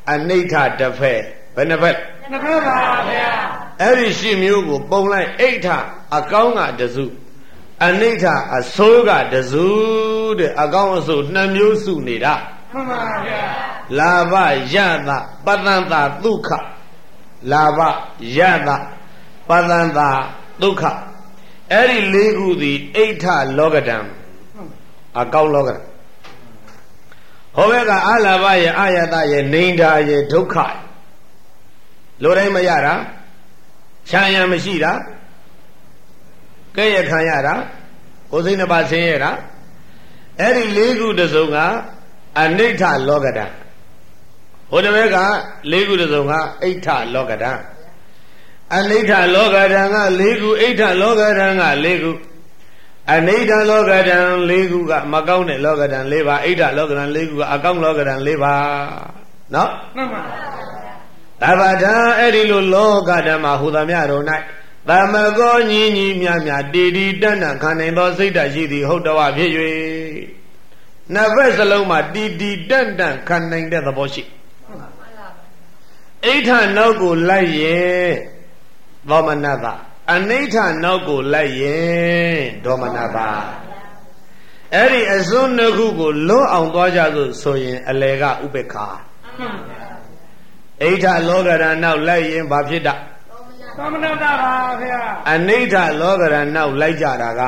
အနိဋ္ဌတစ်ဖက်ဘယ်နှဖက်နှစ်ဖက်ပါဗျာအဲ့ဒီရှစ်မျိုးကိုပုံလိုက်အိဋ္ဌအကောင်းကတစုအနိဋ္ဌအဆိုးကတစုတဲ့အကောင်းအဆိုးနှစ်မျိုးစုနေတာမှန်ပါဗျာလာဘယတပတ္တန္တဒုက္ခလာဘယတပတ္တန္တဒုက္ခအဲ့ဒီလေးခုသည်အိဋ္ဌလောကဓာတ်အကောင်းလောကဓာတ်ဟောဘက်ကအာလာဘရဲ့အာယတရဲ့နိန္ဒာရဲ့ဒုက္ခလိုတိုင်းမရတာခြံရံမရှိတာကဲ့ရခံရတာကိုယ်စိတ်နှစ်ပါးဆင်းရဲတာအဲ့ဒီလေးခုတစ်စုံကအနိဋ္ဌလောကဓာတ်ဟိုတစ်ဘက်ကလေးခုတစ်စုံကအိဋ္ဌလောကဓာတ်အနိဋ္ဌလောကဓာတ်ကလေးခုအိဋ္ဌလောကဓာတ်ကလေးခုအနိဋ္ဌလောကဓာတ်လေးခုကမကောင်းတဲ့လောကဓာတ်လေးပါအိဋ္ဌလောကဓာတ်လေးခုကအကောင်းလောကဓာတ်လေးပါနော်မှန်ပါသဗ္ဗဓာအဲ့ဒီလိုလောကဓာတ်မှာဟူသမျှတော်၌သမကောညီညီမြမြတည်တည်တတ်တတ်ခံနိုင်သောစိတ်ဓာတ်ရှိသည်ဟုတ်တော်ဖြစ်၍နှစ်ဖက်စလုံးမှာတည်တည်တတ်တတ်ခံနိုင်တဲ့သဘောရှိအိဋ္ဌနောက်ကိုလိုက်ရင်သောမနတအနိဋ္ဌနောက်ကိုလိုက်ရင်ဒေါမနတအဲ့ဒီအစွန်းနှစ်ခုကိုလွတ်အောင်သွားကြစို့ဆိုရင်အလေကဥပေက္ခအိဋ္ဌလောကရဏနောက်လိုက်ရင်ဘာဖြစ်တာသောမနတပါဗျာအနိဋ္ဌလောကရဏနောက်လိုက်ကြတာက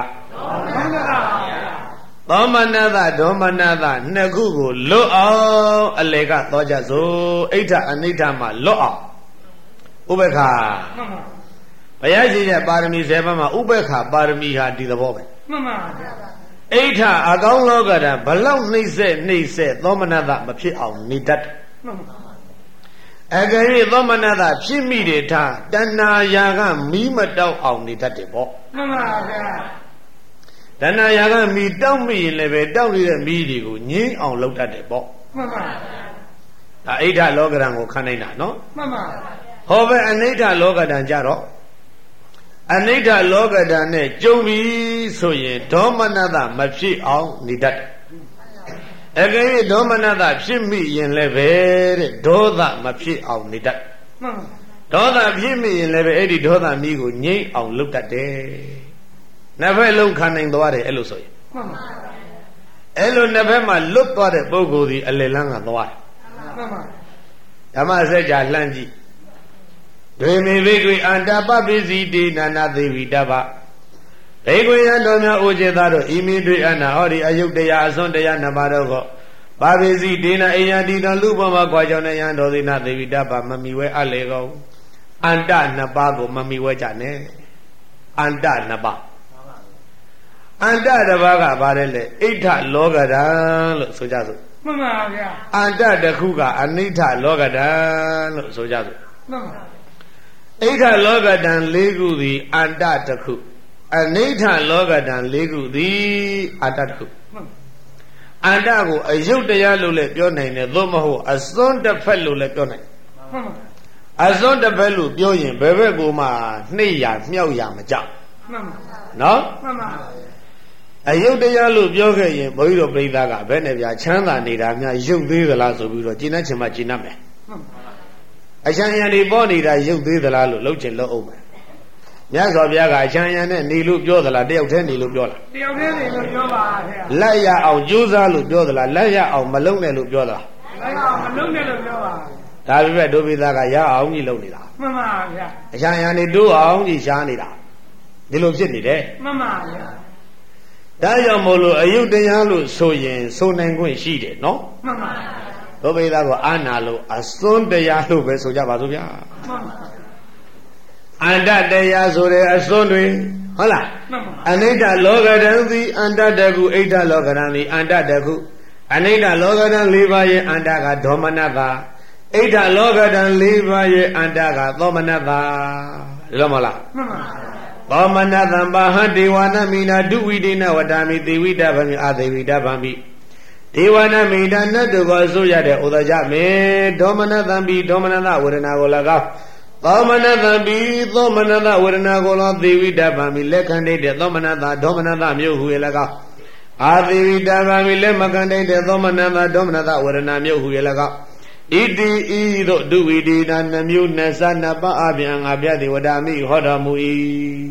သောမနတဒေါမနတနှစ်ခုကိုလွတ်အောင်အလေကသွားကြစို့အိဋ္ဌအနိဋ္ဌမှာလွတ်အောင်ဥပေက္ခဘုရားရှိတဲ့ပါရမီဆယ်ပါးမှာဥပေက္ခပါရမီဟာဒီသဘောပဲမှန်ပါဗျာအိဋ္ဌအကောင်းလောကဓာတ်ဘလောက်နှိမ့်ဆက်နှိမ့်ဆက်သောမနတမဖြစ်အောင်နေတတ်တယ်မှန်ပါအကယ်၍သောမနတဖြစ်မိတယ်ထားတဏှာယာကမီးမတောက်အောင်နေတတ်တယ်ပေါ့မှန်ပါဗျာတဏှာယာကမီးတောက်မိရင်လည်းပဲတောက်နေတဲ့မီးတွေကိုငြိမ်းအောင်လုပ်တတ်တယ်ပေါ့မှန်ပါဒါအိဋ္ဌလောကဓာတ်ကိုခံနိုင်တာနော်မှန်ပါဟောပဲအနိဋ္ဌလောကဓာတ်ကြတော့အနိဋ္ဌလောကဓာတ်နဲ့ကြုံပြီဆိုရင်ဒေါမနတမဖြစ်အောင်နေတတ်တယ်အကယ်၍ဒေါမနတဖြစ်မိရင်လည်းပဲတဲ့ဒေါသမဖြစ်အောင်နေတတ်မှန်ပါဒေါသဖြစ်မိရင်လည်းပဲအဲ့ဒီဒေါသမီးကိုငြိမ့်အောင်လုပ်တတ်တယ်နှစ်ဖက်လုံးခံနိုင်သွားတယ်အဲ့လိုဆိုရင်မှန်ပါအဲ့လိုနှစ်ဖက်မှာလွတ်သွားတဲ့ပုဂ္ဂိုလ်ဒီအလယ်လန်းကသွားတယ်မှန်ပါဓမ္မစကြာလှမ်းကြည့်ဒွေမေဘိကွေအန္တပပိစီတေနာနာသေဝိတပဘေကွေယံတော်များအိုကျေသားတို့ဤမိတွေ့အနာဟောဒီအယုတ်တရားအစွန်းတရားနှစ်ပါးတို့ကပပိစီတေနာအိယံဒီတော်လူပေါ်မှာကြွားကြောင်းတဲ့ယံတော်သေနာသေဝိတပမမီဝဲအလေကောအန္တနှစ်ပါးကိုမမီဝဲကြနဲ့အန္တနှစ်ပါးအန္တတစ်ပါးကဘာလဲလဲအိဋ္ဌလောကဓာတ်လို့ဆိုကြစို့မှန်ပါဗျာအန္တတစ်ခုကအနိဋ္ဌလောကဓာတ်လို့ဆိုကြစို့မှန်ပါအိဋ္ဌလောကဓာတ်၄ခုသည်အန္တတစ်ခုအနိဋ္ဌလောကဓာတ်၄ခုသည်အတ္တတစ်ခုအန္တကိုအယုတ်တရားလို့လည်းပြောနိုင်တယ်သို့မဟုတ်အစွန်းတစ်ဖက်လို့လည်းပြောနိုင်မှန်ပါအစွန်းတစ်ဖက်လို့ပြောရင်ဘယ်ဘက်ကိုမှနှိမ့်ရမြောက်ရမကြောက်မှန်ပါနော်မှန်ပါအယုတ်တရားလို့ပြောခဲ့ရင်ဘုန်းကြီးတို့ပြိဿကဘယ်နဲ့ဗျာချမ်းသာနေတာများရုပ်သေးသလားဆိုပြီးတော့ကျင့်တဲ့ချိန်မှကျင့်တတ်မယ်မှန်ပါအချမ်းရံဒီပေါ်နေတာရုပ်သေးသလားလို့လှုပ်ချင်လှုပ်အောင်မယ်မြတ်စွာဘုရားကအချမ်းရံနဲ့နေလို့ပြောသလားတယောက်တည်းနေလို့ပြောလားတယောက်တည်းနေလို့ပြောပါဗျာလက်ရအောင်ကြိုးစားလို့ပြောသလားလက်ရအောင်မလုံနဲ့လို့ပြောသလားလက်ရအောင်မလုံနဲ့လို့ပြောပါဒါပြည့်ဒုပိသကရအောင်ကြီးလုံနေတာမှန်ပါဗျာအချမ်းရံနေတိုးအောင်ကြီးရှားနေတာဒီလိုဖြစ်နေတယ်မှန်ပါဗျာဒါကြောင့်မို့လို့အယုတ်တရားလို့ဆိုရင်ဆိုနိုင်ခွင့်ရှိတယ်နော်မှန်ပါဒုပိသကိုအာနာလို့အစွန်းတရားလို့ပဲဆိုကြပါစို့ဗျာမှန်ပါအန္တတရားဆိုတဲ့အစွန်းတွေဟုတ်လားမှန်ပါအနိဋ္ဌလောကဓာတ်သည်အန္တတကုအိဋ္ဌလောကဓာတ်သည်အန္တတကုအနိဋ္ဌလောကဓာတ်၄ပါးရဲ့အန္တကဒေါမနတအိဋ္ဌလောကဓာတ်၄ပါးရဲ့အန္တကသောမနတဒီလိုမဟုတ်လားမှန်ပါသောမနတံပါဟဒေဝနာမိနာဒုဝိဒေနဝတ္တမိသေဝိတဗံမိအာသေဝိတဗံမိဒေဝနာမိတာနတ်တို့ကိုဆိုရတဲ့ဥဒကြမေဒေါမနတံပိဒေါမနတဝေဒနာကို၎င်းသောမနတံပိသောမနတဝေဒနာကို၎င်းသေဝိတဗံမိလက်ခံတဲ့သောမနတဒေါမနတမျိုးဟူ၍၎င်းအာသေဝိတဗံမိလက်မခံတဲ့သောမနတဒေါမနတဝေဒနာမျိုးဟူ၍၎င်းဣတိဤသို့ဒုဝိဒေနာနှမျိုးနှစနပအပြန်ငါပြတိဝဒမိဟောတော်မူ၏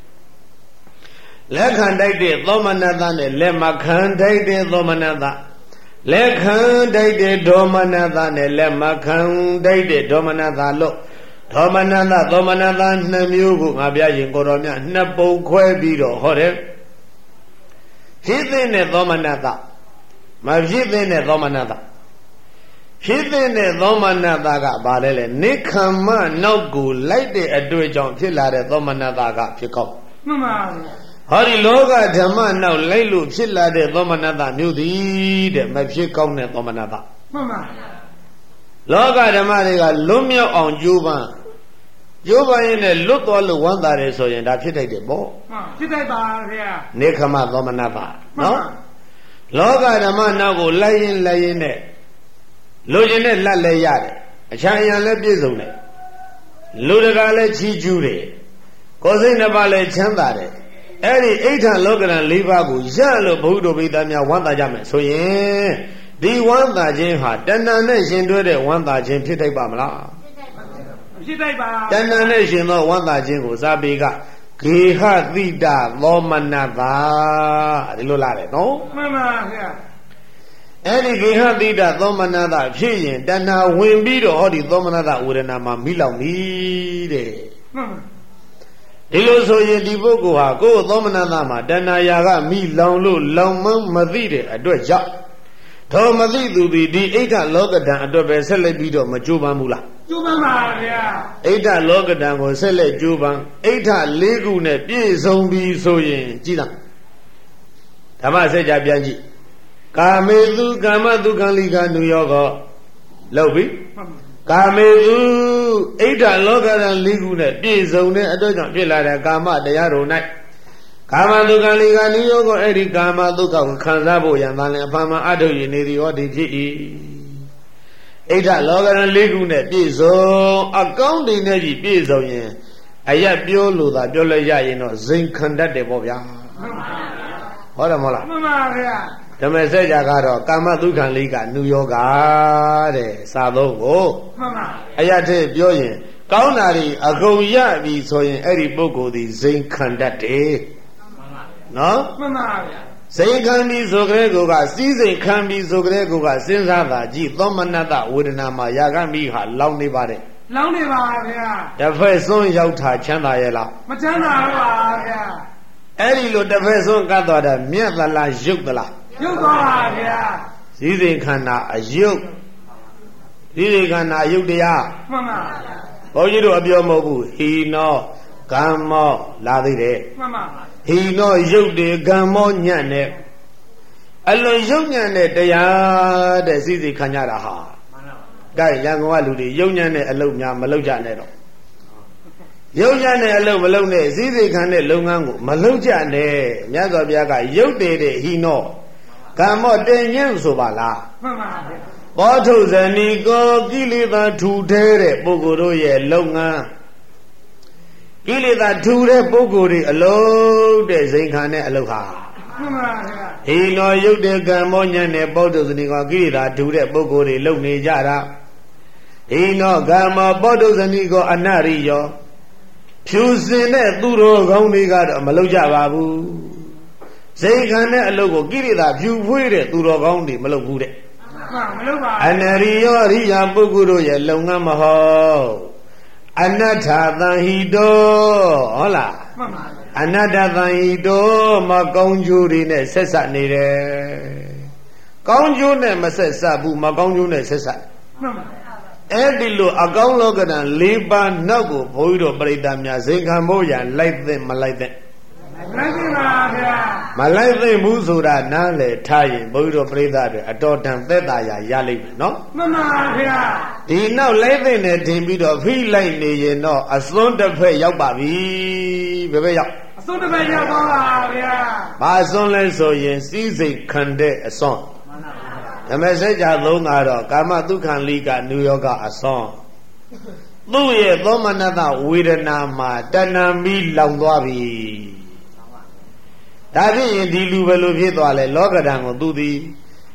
လက်ခံတိုက်တဲ့သောမနတနဲ့လက်မခံတိုက်တဲ့သောမနတလက်ခံတိုက်တဲ့ဒေါမနတနဲ့လက်မခံတိုက်တဲ့ဒေါမနတလို့ဒေါမနတသောမနတနှမျိုးကိုငါပြရင်ကိုတော်မြတ်နှစ်ပုံခွဲပြီးတော့ဟောတယ်ဖြစ်တဲ့သောမနတမဖြစ်တဲ့သောမနတဖြစ်တဲ့သောမနတကဘာလဲလဲနိခမ္မနောက်ကိုလိုက်တဲ့အတွေ့အကြောင်းဖြစ်လာတဲ့သောမနတကဖြစ်ကောင်းမှန်ပါဟောဒီလောကဓမ္မနောက်လိုက်လို့ဖြစ်လာတဲ့သောမနတမျိုးသည်တဲ့မဖြစ်ကောင်းတဲ့သောမနတမှန်ပါလောကဓမ္မတွေကလွတ်မြောက်အောင်ကြိုးပမ်းကြိုးပမ်းရင်လည်းလွတ်သွားလို့ဝမ်းသာတယ်ဆိုရင်ဒါဖြစ်တတ်တယ်ပေါ့ဟုတ်ဖြစ်တတ်ပါဗျာနိခမ္မသောမနတနော်လောကဓမ္မနောက်ကိုလိုက်ရင်လိုက်ရင်နဲ့လိုချင်တဲ့လက်လည်းရတယ်အချမ်းအယံလည်းပြည့်စုံတယ်လူတကာလည်းချီးကျူးတယ်ကိုယ်စိတ်နှစ်ပါးလည်းချမ်းသာတယ်အဲ့ဒီအိဋ္ဌလောကရန်၄ပါးကိုရလို့ဘုဒ္ဓဘိသားများဝမ်းသာကြမယ်ဆိုရင်ဒီဝမ်းသာခြင်းဟာတဏှာနဲ့ရှင်တွဲတဲ့ဝမ်းသာခြင်းဖြစ်တတ်ပါမလားဖြစ်တတ်ပါတဏှာနဲ့ရှင်သောဝမ်းသာခြင်းကိုဇာပေကဂေဟတိတသောမနတာဒီလိုလာတယ်နော်မှန်ပါဗျာအဲ့ဒီဂေဟတိတသောမနတာဖြစ်ရင်တဏှာဝင်ပြီးတော့ဟောဒီသောမနတာဝေဒနာမှာမိလောင်ပြီတဲ့မှန်ပါဒီလိုဆိုရင်ဒီပုဂ္ဂိုလ်ဟာကိုယ်သောမနတာမှာတဏှာရာကမိလောင်လို့လောင်မမသိတဲ့အတွက်ကြောင့်သောမသိသူသည်ဒီအိဋ္ဌလောကဓာတ်အတွက်ပဲဆက်လက်ပြီးတော့မကြိုးပမ်းဘူးလားကြိုးပမ်းပါဗျာအိဋ္ဌလောကဓာတ်ကိုဆက်လက်ကြိုးပမ်းအိဋ္ဌလေးခုနဲ့ပြည့်စုံပြီဆိုရင်ကြည်လားဓမ္မစကြာပြန်ကြည့်ကာမေသူကာမတုခံလိကနုယောဂလောက်ပြီကာမေသူအိဋ္ဌလောကဓာတ်လေးခုနဲ့ပြည့်စုံတဲ့အတွက်ကြောင့်ဖြစ်လာတဲ့ကာမတရားတို့၌ကာမတုခံလိကနုယောဂအဲ့ဒီကာမဒုက္ခကိုခံစားဖို့ရန်သာလင်အဖန်မှအထုတ်ရနေသည်ဟောဒီဖြစ်၏အိဋ္ဌလောကရန်လေးခုနဲ့ပြည့်စုံအကောင်းတင်နဲ့ကြီးပြည့်စုံရင်အရက်ပြောလို့သာပြောလို့ရရင်တော့ဇိမ်ခံတတ်တယ်ပေါ့ဗျာဟောတယ်မဟုတ်လားမှန်ပါဗျာဓမ္မစကြာကတော့ကာမဒုက္ခလိကနုယောဂတဲ့စာသုံးကိုမှန်ပါအရက်တည်းပြောရင်ကောင်းတာတွေအကုန်ရပြီဆိုရင်အဲ့ဒီပုဂ္ဂိုလ်ဒီဇိမ်ခံတတ်တယ်နော်မှန်ပါဗျာစိတ်ခံပြီးဆိုကြတဲ့ကိုကစီးစိတ်ခံပြီးဆိုကြတဲ့ကိုကစဉ်းစားတာကြည့်သောမနတဝေဒနာမှာယာကမိဟာလောင်နေပါတယ်လောင်နေပါဗျာတစ်ဖက်စွန်းရောက်တာချမ်းသာရဲ့လားမချမ်းသာပါဗျာအဲ့ဒီလိုတစ်ဖက်စွန်းကတ်သွားတာမြတ်သလားရုပ်သလားရုပ်သွားပါဗျာစီးစိတ်ခန္ဓာအယုတ်စီးစိတ်ခန္ဓာအယုတ်တရားမှန်ပါဘုန်းကြီးတို့အပြောမဟုတ်ဘူးဟီနောကမ္မောလာသေးတယ်မှန်ပါဟိနောရုပ်တေကံမောညံ့နဲ့အလွန်ရုပ်ညံ့တဲ့တရားတဲ့စိစိခံကြတာဟာကဲရန်ကုန်ကလူတွေရုပ်ညံ့တဲ့အလုပ်များမလုပ်ကြနဲ့တော့ရုပ်ညံ့တဲ့အလုပ်မလုပ်နဲ့စိစိခံတဲ့လုပ်ငန်းကိုမလုပ်ကြနဲ့မြတ်စွာဘုရားကရုပ်တေတဲ့ဟိနောကံမောတင်ညံ့ဆိုပါလားမှန်ပါဗျာဘောထုဇဏီကိုကိလေသာထူထဲတဲ့ပုဂ္ဂိုလ်တို့ရဲ့လုပ်ငန်းကိလေသာထူတဲ့ပုဂ္ဂိုလ်တွေအလုံးတဲ့ဇိမ်ခံတဲ့အလုပ်ဟာမှန်ပါဗျာဟိနောယုတ်တဲ့ကံမောညံ့တဲ့ပောတုဇဏီကကိလေသာထူတဲ့ပုဂ္ဂိုလ်တွေလုပ်နေကြတာဟိနောကမ္မောပောတုဇဏီကအနရိယောဖြူစင်တဲ့သူတော်ကောင်းတွေကတော့မလုပ်ကြပါဘူးဇိမ်ခံတဲ့အလုပ်ကိုကိလေသာဖြူဖွေးတဲ့သူတော်ကောင်းတွေမလုပ်ဘူးတဲ့မလုပ်ပါအနရိယောရိယာပုဂ္ဂိုလ်တို့ရဲ့လုပ်ငန်းမဟုတ်အနတ္ထသံဟိတောဟုတ်လားမှန်ပါအနတ္တသံဟိတောမကောင်းကျိုးတွေနဲ့ဆက်ဆက်နေတယ်ကောင်းကျိုးနဲ့မဆက်ဆက်ဘူးမကောင်းကျိုးနဲ့ဆက်ဆက်မှန်ပါအဲ့ဒီလိုအကောင်းလောကဓာတ်၄ပါးနောက်ကိုဘုန်းကြီးတို့ပြိတ္တာများဇင်ခံဖို့ရန်လိုက်သင့်မလိုက်သင့်လိုက်သင့်ပါဗျာမလိုက်သင့်ဘူးဆိုတာနားလေထားရင်ဘုန်းကြီးတို့ပြိတ္တာတွေအတော်တန်သက်သာရာရလိမ့်မယ်နော်မှန်ပါဗျာဒီနောက်လိုက်သင့်တယ်ထင်ပြီးတော့ဖိလိုက်နေရင်တော့အစွန်းတစ်ဖက်ရောက်ပါပြီဘယ်ဘက်ရောက်အစွန်းတစ်ဖက်ရောက်ပါဗျာဘာအစွန်းလဲဆိုရင်စီးစိတ်ခံတဲ့အစွန်းဓမ္မစကြာသုံးကတော့ကာမတုခံလိကနုယောဂအစွန်းသူ့ရဲ့သောမနတဝေဒနာမှာတဏှာမီလောင်သွားပြီဒါဖြင့်ဒီလူဘယ်လိုဖြစ်သွားလဲလောကဓာတ်ကိုသူသည်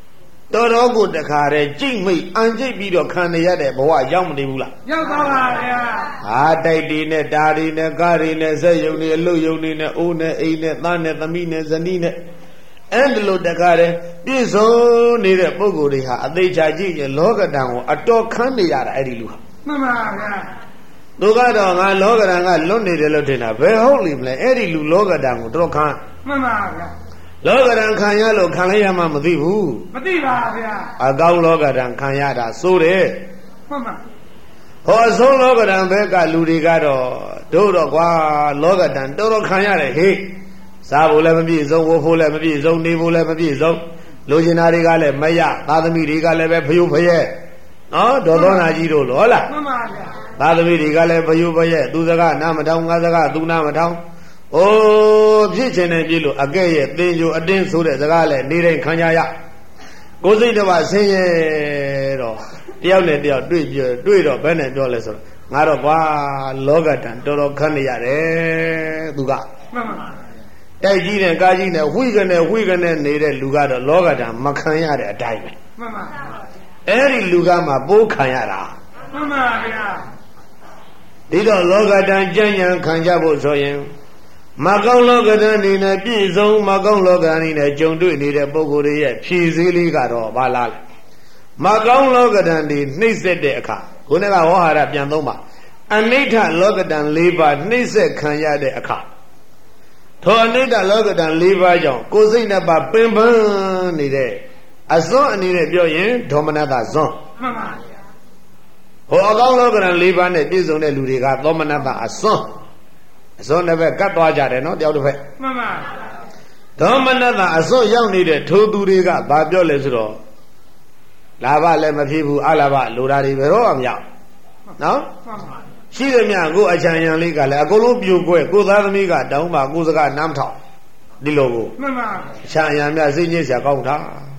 တော်တော်ကိုတခါတည်းကြိတ်မိတ်အန်ကြိတ်ပြီးတော့ခံရတဲ့ဘဝရောက်မနေဘူးလားရောက်ပါပါဗျာဟာတိုက်တီနဲ့တာရီနဲ့ကားရီနဲ့စက်ယုံတွေအလုတ်ယုံတွေနဲ့အိုးနဲ့အိမ်နဲ့သားနဲ့သမီးနဲ့ဇနီးနဲ့အဲ့ဒီလိုတခါတည်းပြည့်စုံနေတဲ့ပုဂ္ဂိုလ်တွေဟာအသေးချာကြည့်ရင်လောကဓာတ်ကိုအတော်ခန်းနေရတာအဲ့ဒီလူဟာမှန်ပါဗျာသူကတော့ငါလောကဓာတ်ကလွတ်နေတယ်လို့ထင်တာဘယ်ဟုတ်လိမ့်မလဲအဲ့ဒီလူလောကဓာတ်ကိုတော်ခန်းမှန်ပါဗျာလောကဓာတ်ခံရလို့ခံလိုက်ရမှမသိဘူးမသိပါဗျာအကောင်းလောကဓာတ်ခံရတာစိုးတယ်မှန်ပါဟောအဆုံးလောကဓာတ်ဘက်ကလူတွေကတော့တို့တော့ကွာလောကဓာတ်တော်တော်ခံရတယ်ဟေ့စားဖို့လည်းမပြည့်စုံဝတ်ဖို့လည်းမပြည့်စုံနေဖို့လည်းမပြည့်စုံလိုချင်တာတွေကလည်းမရသားသမီးတွေကလည်းပဲဖယုဖယဲနော်ဒေါ်သောနာကြီးတို့လို့ဟုတ်လားမှန်ပါဗျာသားသမီးတွေကလည်းဖယုဖယဲသူစကားနားမထောင်ငါစကားသူနားမထောင်အိုးဖြစ်ချင်တယ်ပြည့်လို့အကဲ့ရဲ့သင်ကြိုအတင်းဆိုတဲ့စကားလည်းနေတိုင်းခံကြရကိုယ်စိတ်တစ်ပါးဆင်းရဲတော့တယောက်နဲ့တယောက်တွေ့ပြတွေ့တော့ဘယ်နဲ့ပြောလဲဆိုတော့ငါတော့ကွာလောကဓာတ်တော်တော်ခန့်နေရတယ်သူကမှန်ပါတိုက်ကြီးနဲ့ကားကြီးနဲ့ဝိကနေဝိကနေနေတဲ့လူကတော့လောကဓာတ်မခံရတဲ့အတိုင်းပဲမှန်ပါအဲ့ဒီလူကမှပိုးခံရတာမှန်ပါဗျာဒီတော့လောကဓာတ်ကြံ့ကြံ့ခံကြဖို့ဆိုရင်မကောင်းလောကဓာတ်အနေနဲ့ပြည့်စုံမကောင်းလောကအနေနဲ့ကြုံတွေ့နေတဲ့ပုဂ္ဂိုလ်တွေရဲ့ဖြည့်စည်းလေးကတော့ဘာလားလဲမကောင်းလောကဓာတ်တွေနှိမ့်ဆက်တဲ့အခါခုနကဝဟဟာရပြန်သုံးပါအနိဋ္ဌလောကဓာတ်၄ပါးနှိမ့်ဆက်ခံရတဲ့အခါထိုအနိဋ္ဌလောကဓာတ်၄ပါးကြောင့်ကိုယ်စိတ်နှစ်ပါးပင်ပန်းနေတဲ့အစွန်းအနေနဲ့ပြောရင်ဒေါမနတဇွန်းမှန်ပါဗျာဟောအကောင်းလောကဓာတ်၄ပါးနဲ့ပြည့်စုံတဲ့လူတွေကသောမနတအစွန်းအစွန်းတစ်ဖက်ကတ်သွားကြတယ်နော်တယောက်တစ်ဖက်မှန်ပါဒေါမနတအစွန်းရောက်နေတဲ့ထိုသူတွေကဘာပြောလဲဆိုတော့လာဘလည်းမဖြစ်ဘူးအလာဘလိုတာတွေဘယ်တော့မှမရောက်နော်မှန်ပါရှိတယ်မြကိုအချံရံလေးကလည်းအကုန်လုံးပြိုကွဲကိုသားသမီးကတောင်းပါကိုစကားနားမထောင်ဒီလိုကိုမှန်ပါအချံရံမြစိတ်ညစ်စရာကောင်းတာ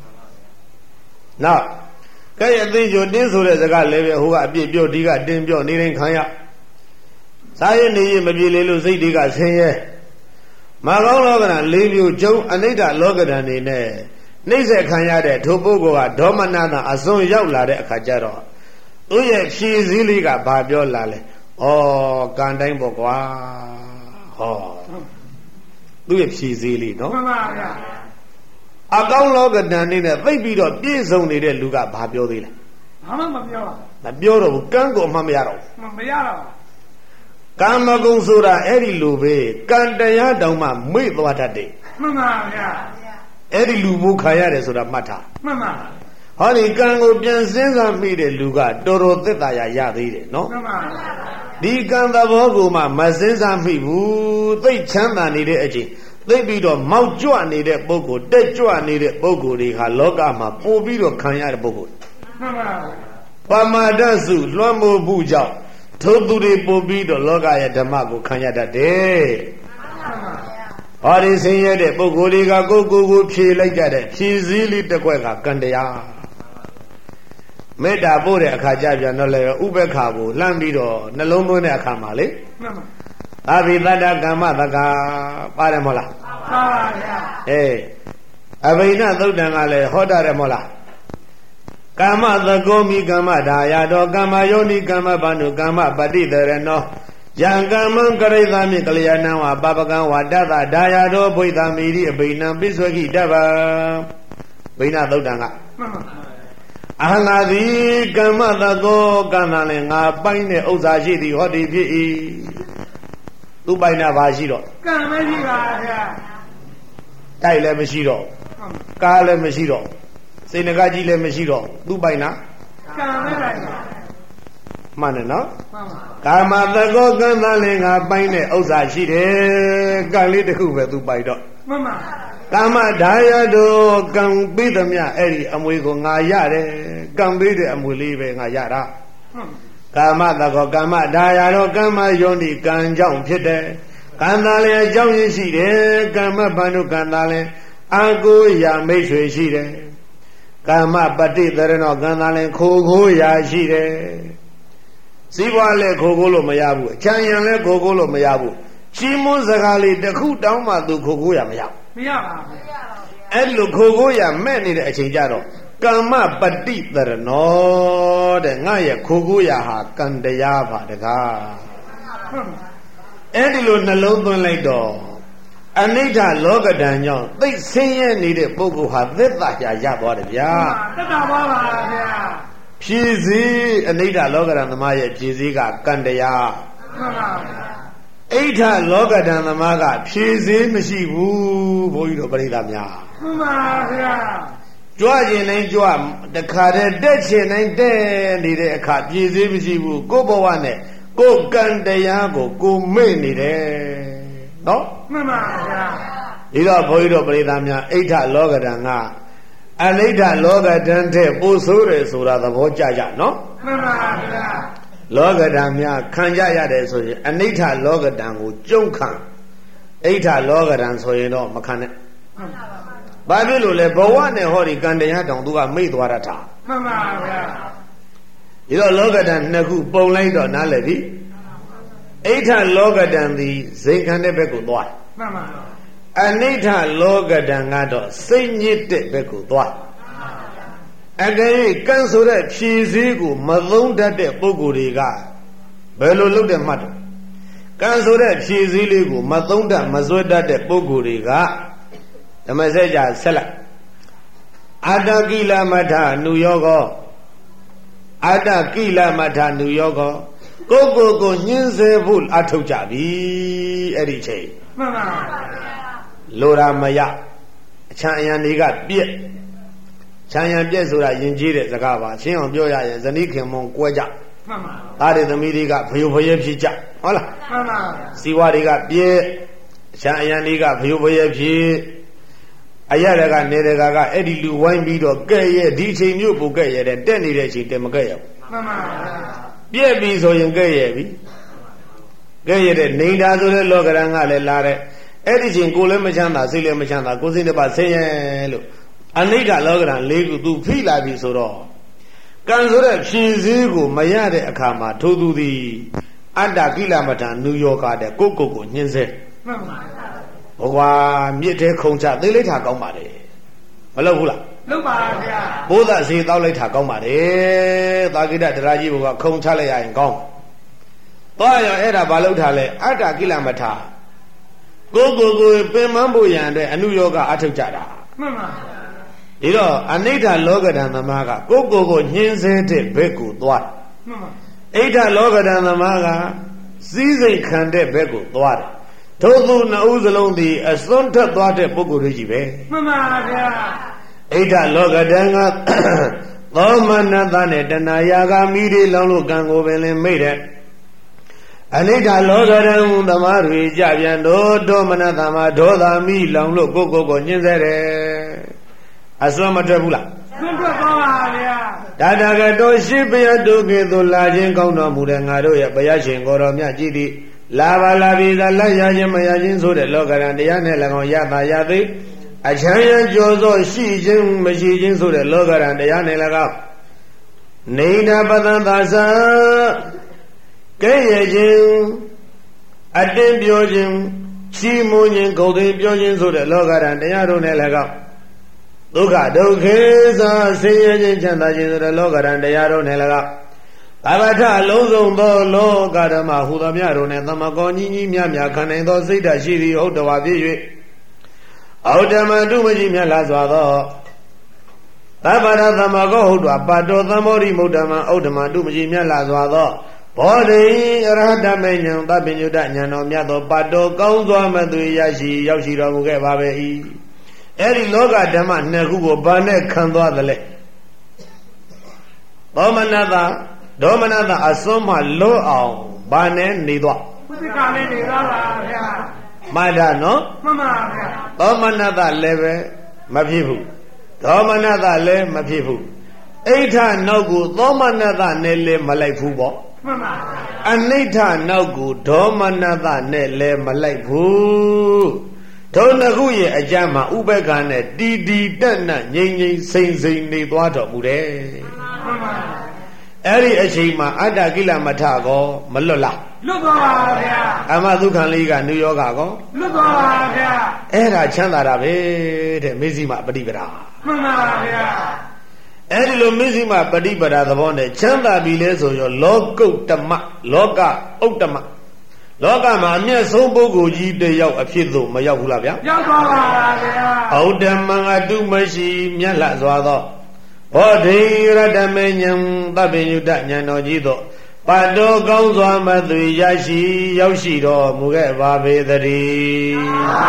နောက်ကဲ့ရဲ့အသိကျိုးတင်းဆိုတဲ့စကားလည်းပဲဟိုကအပြစ်ပြောဒီကတင်းပြောနေတိုင်းခံရစားရနေရမပြေလေလို့စိတ်တွေကဆင်းရဲမကောင်းလောကဓာတ်၄မျိုးကျုံအနိဋ္ဌလောကဓာတ်နေနဲ့နှိမ့်ဆက်ခံရတဲ့ထိုပုဂ္ဂိုလ်ကဒေါမနတအစွန်းရောက်လာတဲ့အခါကျတော့သူ့ရဲ့ဖြည့်စည်းလေးကဘာပြောလာလဲဩကံတိုင်းပေါ့ကွာဟောသူ့ရဲ့ဖြည့်စည်းလေးနော်မှန်ပါဗျာအကောင်းလောကဓာတ်နေနဲ့သိပ်ပြီးတော့ပြည့်စုံနေတဲ့လူကဘာပြောသေးလဲဘာမှမပြောပါမပြောတော့ဘူးကံကိုမှမရတော့ဘူးမရတော့ကံမကုံဆိုတာအဲ့ဒီလိုပဲကံတရားတောင်မှမေ့သွားတတ်တယ်မှန်ပါဗျာအဲ့ဒီလူမှုခံရတယ်ဆိုတာမှတ်ထားမှန်ပါဟောဒီကံကိုပြန်စဉ်းစားမိတဲ့လူကတော်တော်သက်သာရရသေးတယ်နော်မှန်ပါဒီကံသဘောကိုမှမစဉ်းစားမိဘူးသိချမ်းသာနေတဲ့အချိန်သိပြီးတော့မောက်ကြွနေတဲ့ပုဂ္ဂိုလ်တက်ကြွနေတဲ့ပုဂ္ဂိုလ်တွေဟာလောကမှာပို့ပြီးတော့ခံရတဲ့ပုဂ္ဂိုလ်မှန်ပါပမာဒစုလွှမ်းမိုးမှုကြောင့်ထိုသူတွေပို့ပြီးတော့လောကရဲ့ဓမ္မကိုခံရတတ်တယ်ဟောဒီဆင်းရဲတဲ့ပုဂ္ဂိုလ်တွေကကိုယ်ကိုယ်ကိုဖြေလိုက်ကြတဲ့ဖြေစည်းလေးတစ်ခွက်ကကံတရားမေတ္တာပို့တဲ့အခါကျပြန်တော့လေဥပ္ပခါကိုလှမ်းပြီးတော့နှလုံးသွင်းတဲ့အခါမှာလေမှန်ပါအဘိသတ္တကမ္မတကာပါတယ်မဟုတ်လားမှန်ပါဗျာအေးအဘိနသုတ်တံကလည်းဟောတာတယ်မဟုတ်လားကမ္မသကောမိကမ္မဒါယတော်ကမ္မယောနိကမ္မဘာနုကမ္မပတိတရဏောယံကမ္မံကရိသမိကလျာဏံဝပပကံဝတတဒါယတော်ဘိသမိရိအဘိနံပိစွခိတဗံဘိနသုတ်တံကမှန်ပါအဟံငါသည်ကမ္မသကောကံသာလည်းငါပိုင်တဲ့ဥစ္စာရှိသည်ဟောဒီဖြစ်၏သူပိုင်တာဘာရှိတော့ကံမရှိပါဗျာတိုက်လည်းမရှိတော့ကားလည်းမရှိတော့စိတ်ငကကြီးလည်းမရှိတော့သူပိုင်လားကံไม่ပိုင်ပါမှန်တယ်နော်မှန်ပါကာမသကောကံသာလည်းငါပိုင်တဲ့ဥစ္စာရှိတယ်ကံလေးတစ်ခုပဲသူပိုင်တော့မှန်ပါကာမဒါယတို့ကံပေးသမျှအဲ့ဒီအမွေကိုငါရတယ်ကံပေးတဲ့အမွေလေးပဲငါရတာကာမသကောကာမဒါယတို့ကမ္မယောနိကံကြောင့်ဖြစ်တယ်ကံသာလည်းအကြောင်းရင်းရှိတယ်ကမ္မဘန္ဓုကံသာလည်းအာကိုရာမိတ်ဆွေရှိတယ်ကာမပฏิတရဏောကံသာလည်းခိုးခိုးရာရှိတယ်စီးပွားလည်းခိုးခိုးလို့မရဘူးအချမ်းရံလည်းခိုးခိုးလို့မရဘူးချီးမွမ်းစကားလေးတစ်ခုတောင်းမှသူခိုးခိုးရမရဘူးမရပါဘူးအဲ့လိုခိုးခိုးရမဲ့နေတဲ့အချိန်ကြတော့ကမ္မပฏิတရဏောတဲ့ငါရဲ့ခိုးကိုရဟာကံတရားပါတကားအဲ့ဒီလိုနှလုံးသွင်းလိုက်တော့အနိဋ္ဌလောကဓာန်ကြောင့်သိဆင်းရဲနေတဲ့ပုဂ္ဂိုလ်ဟာသက်သာရာရသွားတယ်ဗျာသက်သာပါပါဗျာဖြည့်စည်းအနိဋ္ဌလောကဓာန်သမားရဲ့ဖြည့်စည်းကကံတရားမှန်ပါဗျာအိဋ္ဌလောကဓာန်သမားကဖြည့်စည်းမရှိဘူးဘုန်းကြီးတို့ပရိသတ်များမှန်ပါဗျာကြွကျင်တိုင်းကြွတခါတည်းတက်ချင်တိုင်းတက်နေတဲ့အခါဖြည့်စည်းမရှိဘူးကိုယ့်ဘဝနဲ့ကိုယ်ကံတရားကိုကိုမေ့နေတယ်နော်မှန်ပါဗျာဒီတော့ဘုန်းကြီးတို့ပရိသတ်များအိဋ္ဌလောကဓာန်ကအနိဋ္ဌလောကဓာန်တဲ့ပို့ဆိုးတယ်ဆိုတာသဘောကျကြနော်မှန်ပါဗျာလောကဓာန်များခံကြရတယ်ဆိုရင်အနိဋ္ဌလောကဓာန်ကိုကြုံခံအိဋ္ဌလောကဓာန်ဆိုရင်တော့မခံနဲ့ဘာဖြစ်လို့လဲဘဝနဲ့ဟောဒီကံတရားတောင်သူကမိတ်သွားတတ်တာမှန်ပါဗျာဒီတော့လောကဓာန်နှစ်ခုပုံလိုက်တော့နားလည်ပြီအိဋ္ဌလောကဓာန်သည်ဇိမ်ခံတဲ့ဘက်ကိုသွားမှန်ပါအနိဋ္ဌလောကဓာန်ကတော့စိတ်ညစ်တဲ့ဘက်ကိုသွားအကယ်၍ကံဆိုတဲ့ဖြည်စည်းကိုမသုံးတတ်တဲ့ပုဂ္ဂိုလ်တွေကဘယ်လိုလုပ်တဲ့မှတ်တယ်ကံဆိုတဲ့ဖြည်စည်းလေးကိုမသုံးတတ်မစွဲတတ်တဲ့ပုဂ္ဂိုလ်တွေကဓမ္မစကြာဆက်လိုက်အာတကိလမထနုယောကောအာတကိလမထနုယောကောကိုကိုကိုညှင်းဆဲဖို့အထုတ်ကြပြီအဲ့ဒီချိန်မှန်ပါလိုရာမရအချမ်းအယံတွေကပြက်ချမ်းရံပြက်ဆိုတာယဉ်ကျေးတဲ့စကားပါရှင်းအောင်ပြောရရင်ဇနီးခင်မွန်ကွဲကြမှန်ပါသားတွေသမီးတွေကဖယိုဖယဲဖြစ်ကြဟုတ်လားမှန်ပါစီဝါတွေကပြက်ချမ်းအယံတွေကဖယိုဖယဲဖြစ်အရရကနေတဲ့ကကအဲ့ဒီလူဝိုင်းပြီးတော့ကဲ့ရဲ့ဒီချိန်မျိုးပူကဲ့ရဲ့တဲ့တက်နေတဲ့အချိန်တက်မကဲ့ရဘူးမှန်ပါပြက်ပြီဆိုရင်ကဲ့ရဲ့ပြီကဲ့ရဲ့တဲ့နေတာဆိုတဲ့လောကရန်ကလည်းလာတဲ့အဲ့ဒီချိန်ကိုလည်းမချမ်းသာစိတ်လည်းမချမ်းသာကိုယ်စိတ်တစ်ပါးဆင်းရဲလို့အနိဋ္ဌလောကဓာန်လေးခုသူဖိလာပြီဆိုတော့ကံဆိုတဲ့ဖြည်စည်းကိုမရတဲ့အခါမှာထိုသူသည်အတ္တကိလမထနုယောကတဲ့ကိုကိုကိုညှင်းဆဲမှန်ပါဘဝမြစ်တဲ့ခုံချသိလိုက်တာကောင်းပါလေမလုပ်ဘူးလားလုပ်ပါဗျာဘိုးသားစီတောက်လိုက်တာကောင်းပါလေသာကိတတရားကြီးဘုကခုံချလိုက်ရရင်ကောင်းသွားရောအဲ့ဒါဘာလုပ်ထားလဲအတ္တကိလမထကိုကိုကိုပင်မဖို့ရန်အတွက်အနုယောကအထုတ်ကြတာမှန်ပါဒီတော့အနိဋ္ဌလောကဓာန်သမားကကိုကိုကိုညှင်းဆဲတဲ့ဘက်ကိုသွားမှန်ပါအိဋ္ဌလောကဓာန်သမားကစည်းစိမ်ခံတဲ့ဘက်ကိုသွားတယ်ထို့သူနှစ်ဦးစလုံးသည်အစွန်းထက်သွားတဲ့ပုဂ္ဂိုလ်တွေကြီးပဲမှန်ပါဗျာအိဋ္ဌလောကဓာန်ကသောမနတနဲ့တဏှာယာကမိတွေလောင်းလို့ကံကိုပင်လင်မိတဲ့အနိဋ္ဌလောကဓာန်သမားတွေကြပြန်တော့ဒေါမနတမှာဒေါသမိလောင်လို့ကိုကိုကိုညှင်းဆဲတယ်အစွမ်းမထွက်ဘူးလားဆွန့်ထွက်သွားပါဗျာဒါတကတော်ရှိဘုရားတို့ကဲ့သို့လာခြင်းကောင်းတော်မူတဲ့ငါတို့ရဲ့ဘုရားရှင်ကိုတော်မြတ်ကြည်သည်လာပါလာပြီသာလက်ရခြင်းမရခြင်းဆိုတဲ့လောကရန်တရားနဲ့၎င်းရပါရသိအချမ်းရကြောသောရှိခြင်းမရှိခြင်းဆိုတဲ့လောကရန်တရားနဲ့၎င်းနေနာပတန်သာသကဲ့ရဲ့ခြင်းအတင်းပြောခြင်းချီးမွမ်းခြင်းဂုဏ်သိပြောခြင်းဆိုတဲ့လောကရန်တရားတို့နဲ့၎င်းဒုက္ခဒုက္ခေသာဆင်းရဲခြင်းချမ်းသာခြင်းဆိုတဲ့လောကရန်တရားတို့နဲ့၎င်းသာဝထအလုံးစုံသောလောကဓမ္မဟူသောမြတ်တို့နဲ့သမကောညီညီမြတ်မြတ်ခံနိုင်သောစိတ်ဓာတ်ရှိသည်ဟုတ်တော်ပါဖြစ်၍အောတ္တမတုမကြီးမြတ်လာစွာသောသဗ္ဗရသမကောဟုတ်တော်ပါတော်သမောရိမုဒ္ဓမံအောတ္တမတုမကြီးမြတ်လာစွာသောဘောဓိအရဟတမေဉ္ဇံသဗ္ဗညုတဉာဏ်တော်မြတ်သောပါတော်ကောင်းစွာမသွေရရှိရောက်ရှိတော်မူခဲ့ပါပဲ၏အဲ့ဒီလောကဓမ္မနှစ်ခုကိုဘာနဲ့ခံသွားသလဲသောမနတဒေါမနတအစွန်းမှလွတ်အောင်ဘာနဲ့နေသွားဝိသကနဲ့နေသွားပါဗျာမှတ်တာနော်မှန်ပါဗျာသောမနတလည်းပဲမဖြစ်ဘူးဒေါမနတလည်းမဖြစ်ဘူးအိဋ္ဌနောက်ကိုသောမနတနဲ့လည်းမလိုက်ဘူးပေါ့မှန်ပါအနိဋ္ဌနောက်ကိုဒေါမနတနဲ့လည်းမလိုက်ဘူးထုံနှစ်ခုရဲ့အကြမ်းမှာဥပက္ခနဲ့တီတီတက်နငြိမ်ငြိမ်စိမ်စိမ်နေသွားတော်မူတယ်မှန်ပါအဲ့ဒီအချိန်မှာအတ္တကိလမထကောမလွတ်လားလွတ်သွားပါဗျာအမသုခံလေးကနုယောဂကောလွတ်သွားပါဗျာအဲ့ဒါချမ်းသာတာပဲတဲ့မေဇိမပฏิပဒါမှန်ပါဗျာအဲ့ဒီလိုမစ္စည်းမပฏิပဒါသဘောနဲ့ချမ်းသာပြီလဲဆိုရောလောကုတ္တမလောကဥတ္တမလောကမှာအမျက်ဆုံးပုဂ္ဂိုလ်ကြီးတယောက်အဖြစ်သို့မရောက်ဘူးလားဗျာရောက်ပါပါဗျာဥတ္တမအတုမရှိမြတ်လှစွာသောဘောဓိရတ္တမေဉ္ဇံသဗ္ဗညုတဉာဏ်တော်ကြီးသောပတ်တော်ကောင်းစွာမသွေရရှိရောက်ရှိတော်မူခဲ့ပါပေသတည်း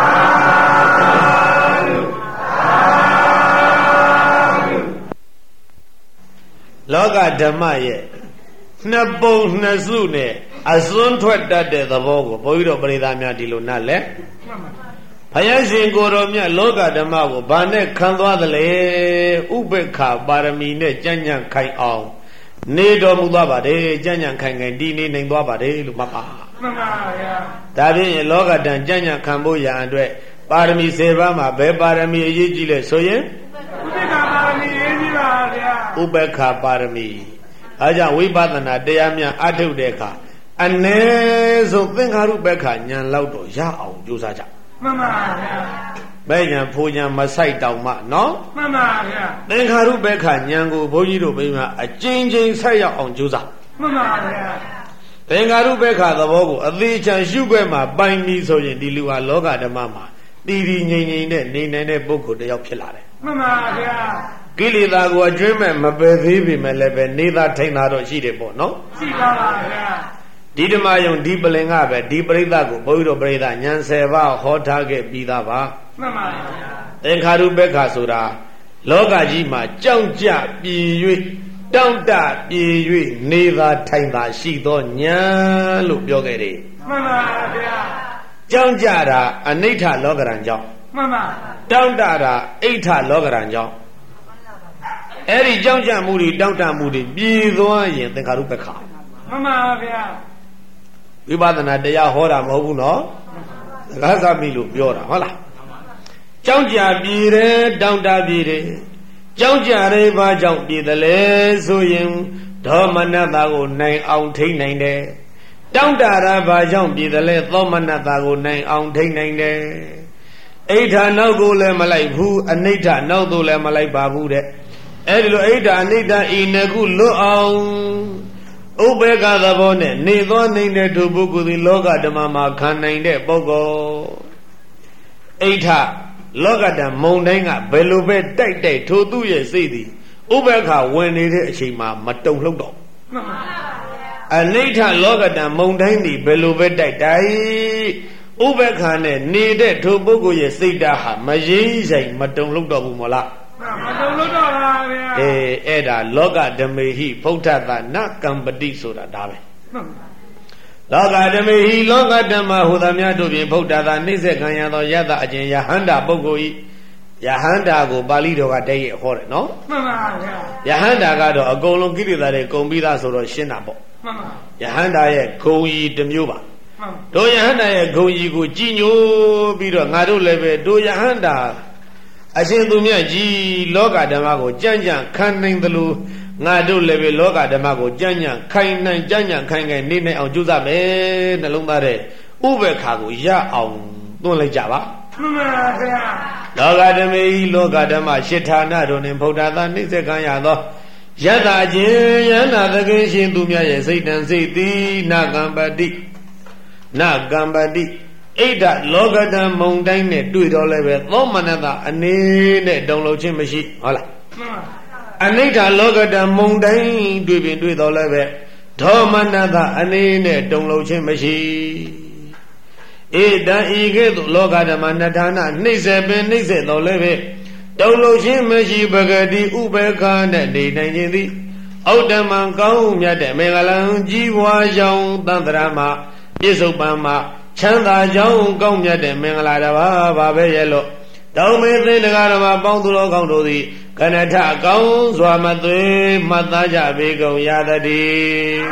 လောကဓမ္မရဲ့နှစ်ပုံနှစ်စုနဲ့အစွန်းထွက်တတ်တဲ့သဘောကိုဘုန်းကြီးတို့ပရိသတ်များဒီလိုနားလဲဘုရားရှင်ကိုယ်တော်မြတ်လောကဓမ္မကိုဗာနဲ့ခံသွားသလဲဥပေက္ခပါရမီနဲ့ကြံ့ကြံ့ခိုင်အောင်နေတော်မူသွားပါတယ်ကြံ့ကြံ့ခိုင်ခိုင်တည်နေနိုင်သွားပါတယ်လို့မှတ်ပါမှန်ပါဗျာဒါဖြင့်လောကဓာတ်ကြံ့ကြံ့ခံဖို့ရန်အတွက်ပါရမီ၁၀ပါးမှာဘယ်ပါရမီအရေးကြီးလဲဆိုရင်ဥပေက္ခပါရမီအရေးကြီးပါဗျာဥပေက္ခပါရမီအဲကြောင့်ဝိပဿနာတရားများအထုတ်တဲ့အခါအ ਨੇ ဆုံးသင်္ခါရုပ္ပခဉာဏ်လောက်တော့ရအောင်ကြိုးစားကြမှန်ပါဗျာဘယ်ဉာဏ်ဖိုးဉာဏ်မဆိုင်တောင်မှနော်မှန်ပါဗျာသင်္ခါရုပ္ပခဉာဏ်ကိုဘုန်းကြီးတို့ဘိမှာအကျဉ်းချင်းဆက်ရောက်အောင်ကြိုးစားမှန်ပါဗျာသင်္ခါရုပ္ပခသဘောကိုအသေးချာရှုခွဲမှာပိုင်ပြီးဆိုရင်ဒီလူဟာလောကဓမ္မမှာတည်တည်ငြိမ်ငြိမ်နဲ့နေနိုင်တဲ့ပုဂ္ဂိုလ်တစ်ယောက်ဖြစ်လာတယ်မှန်ပါဗျာကိလေသာကိုအကျွမ်းမဲ့မပယ်သေးပေမဲ့လည်းပဲနေသာထိန်သာတော့ရှိတယ်ပေါ့နော်ရှိပါပါဗျာဒီဓမ္မယုံဒီပလင်ကပဲဒီပရိသတ်ကိုဘုန်းကြီးတို့ပရိသတ်ဉာဏ်၁၀ပါးဟောထားခဲ့ပြီးသားပါမှန်ပါဗျာသင်္ခါရုပ္ပခဆိုတာလောကကြီးမှာကြောက်ကြပြည်၍တောင့်တပြည်၍နေသာထိုင်သာရှိသောဉာဏ်လို့ပြောခဲ့တယ်မှန်ပါဗျာကြောက်ကြတာအနိဋ္ဌလောကရန်ကြောင့်မှန်ပါတောင့်တတာအိဋ္ဌလောကရန်ကြောင့်အဲ့ဒီကြောက်ကြမှုတွေတောင့်တမှုတွေပြည်သွားရင်သင်္ခါရုပ္ပခမှန်ပါဗျာဝိပဿနာတရားဟောတာမဟုတ်ဘူးနော်စကားစားပြီလို့ပြောတာဟုတ်လားကြောက်ကြပြည်တယ်တောင့်တပြည်တယ်ကြောက်ကြရဲဘာကြောင့်ပြည်တယ်လဲဆိုရင်ဒေါမနတကိုနိုင်အောင်ထိန်းနိုင်တယ်တောင့်တရာဘာကြောင့်ပြည်တယ်လဲသောမနတကိုနိုင်အောင်ထိန်းနိုင်တယ်အိဋ္ဌာနောက်ကိုလည်းမလိုက်ဘူးအနိဋ္ဌနောက်သို့လည်းမလိုက်ပါဘူးတဲ့အဲ့ဒီလိုအိဋ္ဌာအနိဋ္ဌဤနှစ်ခုလွတ်အောင်ဥပေက္ခသဘောနဲ့နေသောနေတဲ့သူပုဂ္ဂိုလ်သည်လောကဓမ္မမှာခံနိုင်တဲ့ပုဂ္ဂိုလ်အိဋ္ဌလောကဓာတ်မုံတိုင်းကဘယ်လိုပဲတိုက်တိုက်ထိုသူ့ရဲ့စိတ်သည်ဥပေက္ခဝင်နေတဲ့အချိန်မှာမတုံလှုပ်တော့အနိဋ္ဌလောကဓာတ်မုံတိုင်းသည်ဘယ်လိုပဲတိုက်တိုက်ဥပေက္ခနဲ့နေတဲ့ထိုပုဂ္ဂိုလ်ရဲ့စိတ်ဓာတ်ဟာမရင်းဆိုင်မတုံလှုပ်တော့ဘူးမလားမတုံလို့တော့ပါဗျာအေးအဲ့ဒါလောကဓမေဟိဖုဋ္ဌတနကံပတိဆိုတာဒါပဲလောကဓမေဟိလောကဓမ္မဟူသည်များတို့ဖြင့်ဖုဋ္ဌတနှိစ္စခံရသောယတအကျင့်ယဟန္တာပုဂ္ဂိုလ်ဤယဟန္တာကိုပါဠိတော်ကတည်းကဟောတယ်နော်မှန်ပါဗျာယဟန္တာကတော့အကုန်လုံးကိလေသာတွေကုန်ပြီးသားဆိုတော့ရှင်းတာပေါ့မှန်ပါယဟန္တာရဲ့ဂုံကြီးတစ်မျိုးပါတို့ယဟန္တာရဲ့ဂုံကြီးကိုကြည်ညိုပြီးတော့ငါတို့လည်းပဲတို့ယဟန္တာအရှင်သူမြတ်ကြီးလောကဓမ္မကိုကြံ့ကြံ့ခံနိုင်သလိုငါတို့လည်းပဲလောကဓမ္မကိုကြံ့ကြံ့ခိုင်နိုင်ကြံ့ကြံ့ခိုင်ခိုင်နေနိုင်အောင်ကြိုးစားမယ်နှလုံးသားတဲ့ဥပေက္ခကိုရအောင်သွန်းလိုက်ကြပါမှန်ပါဗျာလောကဓမေဤလောကဓမ္မရှစ်ဌာနတို့နှင့်ဗုဒ္ဓသာနှိစ္စခံရသောယတချင်းယန္နာသခင်ရှင်သူမြတ်ရဲ့စိတ်တန်စိတ်သည်နာကံပတိနာကံပတိအိဋ္ဌလောကဓာတ်မုံတိုင်းနဲ့တွေ့တော့လည်းပဲသောမနတအနေနဲ့တုံလုံးချင်းမရှိဟုတ်လားအနိဋ္ဌလောကဓာတ်မုံတိုင်းတွေ့ပြင်တွေ့တော့လည်းပဲဒေါမနတအနေနဲ့တုံလုံးချင်းမရှိဧတံဤကဲ့သို့လောကဓမ္မနဌာနနှိမ့်ဆက်ပင်နှိမ့်ဆက်တော့လည်းပဲတုံလုံးချင်းမရှိပဂတိဥပေက္ခနဲ့နေနိုင်ခြင်းသည်ဩတ္တမံကောင်းမြတ်တဲ့မင်္ဂလံကြီးပွားကြောင်းသံတရာမှာပြစ္ဆုတ်ပံမှာချမ်းသာကြောင်းကောင်းမြတ်တဲ့မင်္ဂလာတစ်ပါးပါပဲရဲ့လို့တောင်းမေသိတရားဓမ္မပေါင်းသူတော်ကောင်းတို့သည်ကနထကောင်းစွာမသွေမှတ်သားကြပေကုန်ရသတည်း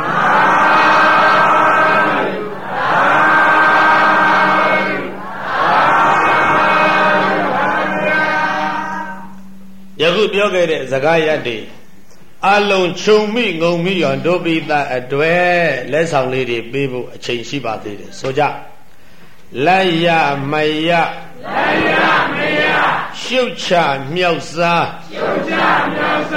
ယခုပြောခဲ့တဲ့စကားရပ်တွေအလုံးခြုံမိငုံမိရောဒုပိသအတွက်လက်ဆောင်လေးတွေပေးဖို့အချိန်ရှိပါသေးတယ်ဆိုကြလက်ရမရလက်ရမရရှုပ်ချမြောက်စားရှုပ်ချမြောက်စား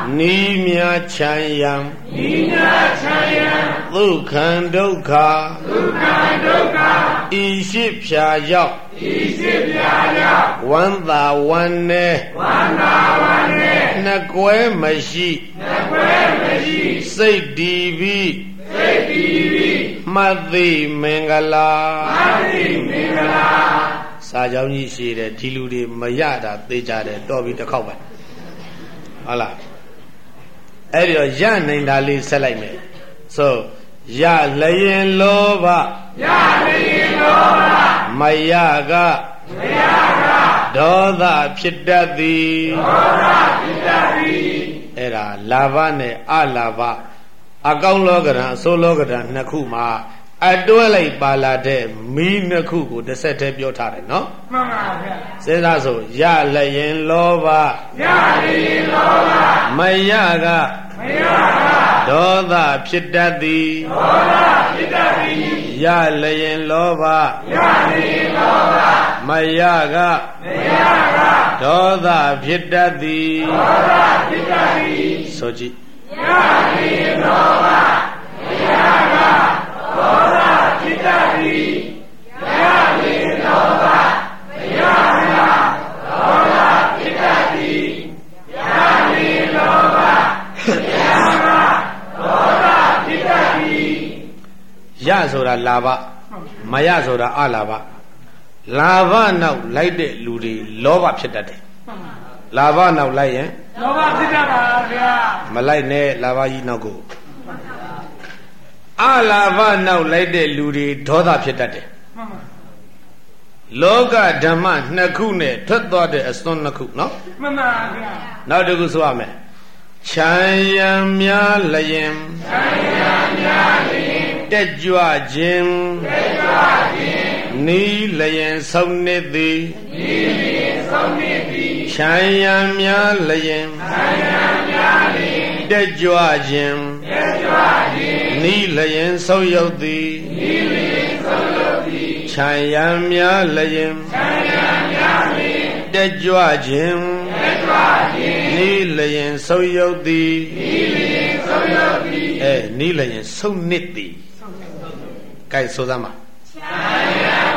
နီးမြချမ်းယံနီးမြချမ်းယံဒုက္ခံဒုက္ခဒုက္ခံဒုက္ခဤရှိဖြာရောက်ဤရှိဖြာရောက်ဝန္တာဝန္နေဝန္တာဝန္နေနှကွဲမရှိနှကွဲမရှိစိတ်တည်ပြီးစိတ်တည်ပြီးမှတ်သိမင်္ဂလာမှတ်သိမင်္ဂလာစာကြောင်းကြီးရှိတယ်ဒီလူတွေမရတာသိကြတယ်တော်ပြီတစ်ခေါက်ပဲဟုတ်လားအဲ့ဒီတော့ရနိုင်တာလေးဆက်လိုက်မယ်ဆိုရလျင်လောဘရလျင်လောဘမယကမယကဒေါသဖြစ်တတ်သည်ဒေါသဖြစ်တတ်သည်အဲ့ဒါလာဘနဲ့အလာဘအကောင်းလောကဓာတ်အဆိုးလောကဓာတ်နှစ်ခုမှာအတွဲလိုက်ပါလာတဲ့မီးနှစ်ခုကိုတစ်ဆက်တည်းပြောထားတယ်နော်မှန်ပါဗျာစဉ်းစားဆိုရလျင်လောဘရလျင်လောဘမယကမယကဒေါသဖြစ်တတ်သည်ဒေါသဖြစ်တတ်သည်ရလျင်လောဘရလျင်လောဘမယကမယကဒေါသဖြစ်တတ်သည်ဒေါသဖြစ်တတ်သည်ဆိုကြည့်ရလျင်လောဘမယကဒေါသဖြစ်တတ်သည်ရလျင်လောဘမယကဒေါသဖြစ်တတ်သည်ရလျင်လောဘမယကဒေါသဖြစ်တတ်သည်ရဆိုတာလာဘမယဆိုတာအလာဘလာဘနောက်လိုက်တဲ့လူတွေလောဘဖြစ်တတ်တယ်လာဘနောက်လိုက်ရင်လောဘဖြစ်တတ်ပါဗျာမလိုက်နဲ့လာဘကြီးနောက်ကိုအလာဘနောက်လိုက်တဲ့လူတွေဒေါသဖြစ်တတ်တယ်လောကဓမ္မနှစ်ခုနဲ့ထွက်သွားတဲ့အစွန်းနှစ်ခုနော်မှန်ပါဗျာနောက်တစ်ခုဆိုရမယ်ချမ်းရံများလျင်ချမ်းရံများလျင်တက်ကြွခြင်းတက်ကြွခြင်းနီးလျင်ဆုံးနေသည်နီးလျင်ဆုံးနေသည်ချမ်းရံများလျင်ချမ်းရံများလျင်တက်ကြွခြင်းတက်ကြွခြင်းနီးလျင်ဆုံးယုတ်သည်နီးလျင်ဆုံးယုတ်သည်ချမ်းရံများလျင်ချမ်းရံများလျင်တက်ကြွခြင်းတက်ကြွခြင်းနီးလျင်ဆုံးယုတ်သည်နီးလျင်ဆုံးယုတ်သည်အဲနီးလျင်ဆုံးနစ်သည်ကဲဆိုသမ်းပါချမ်းရံ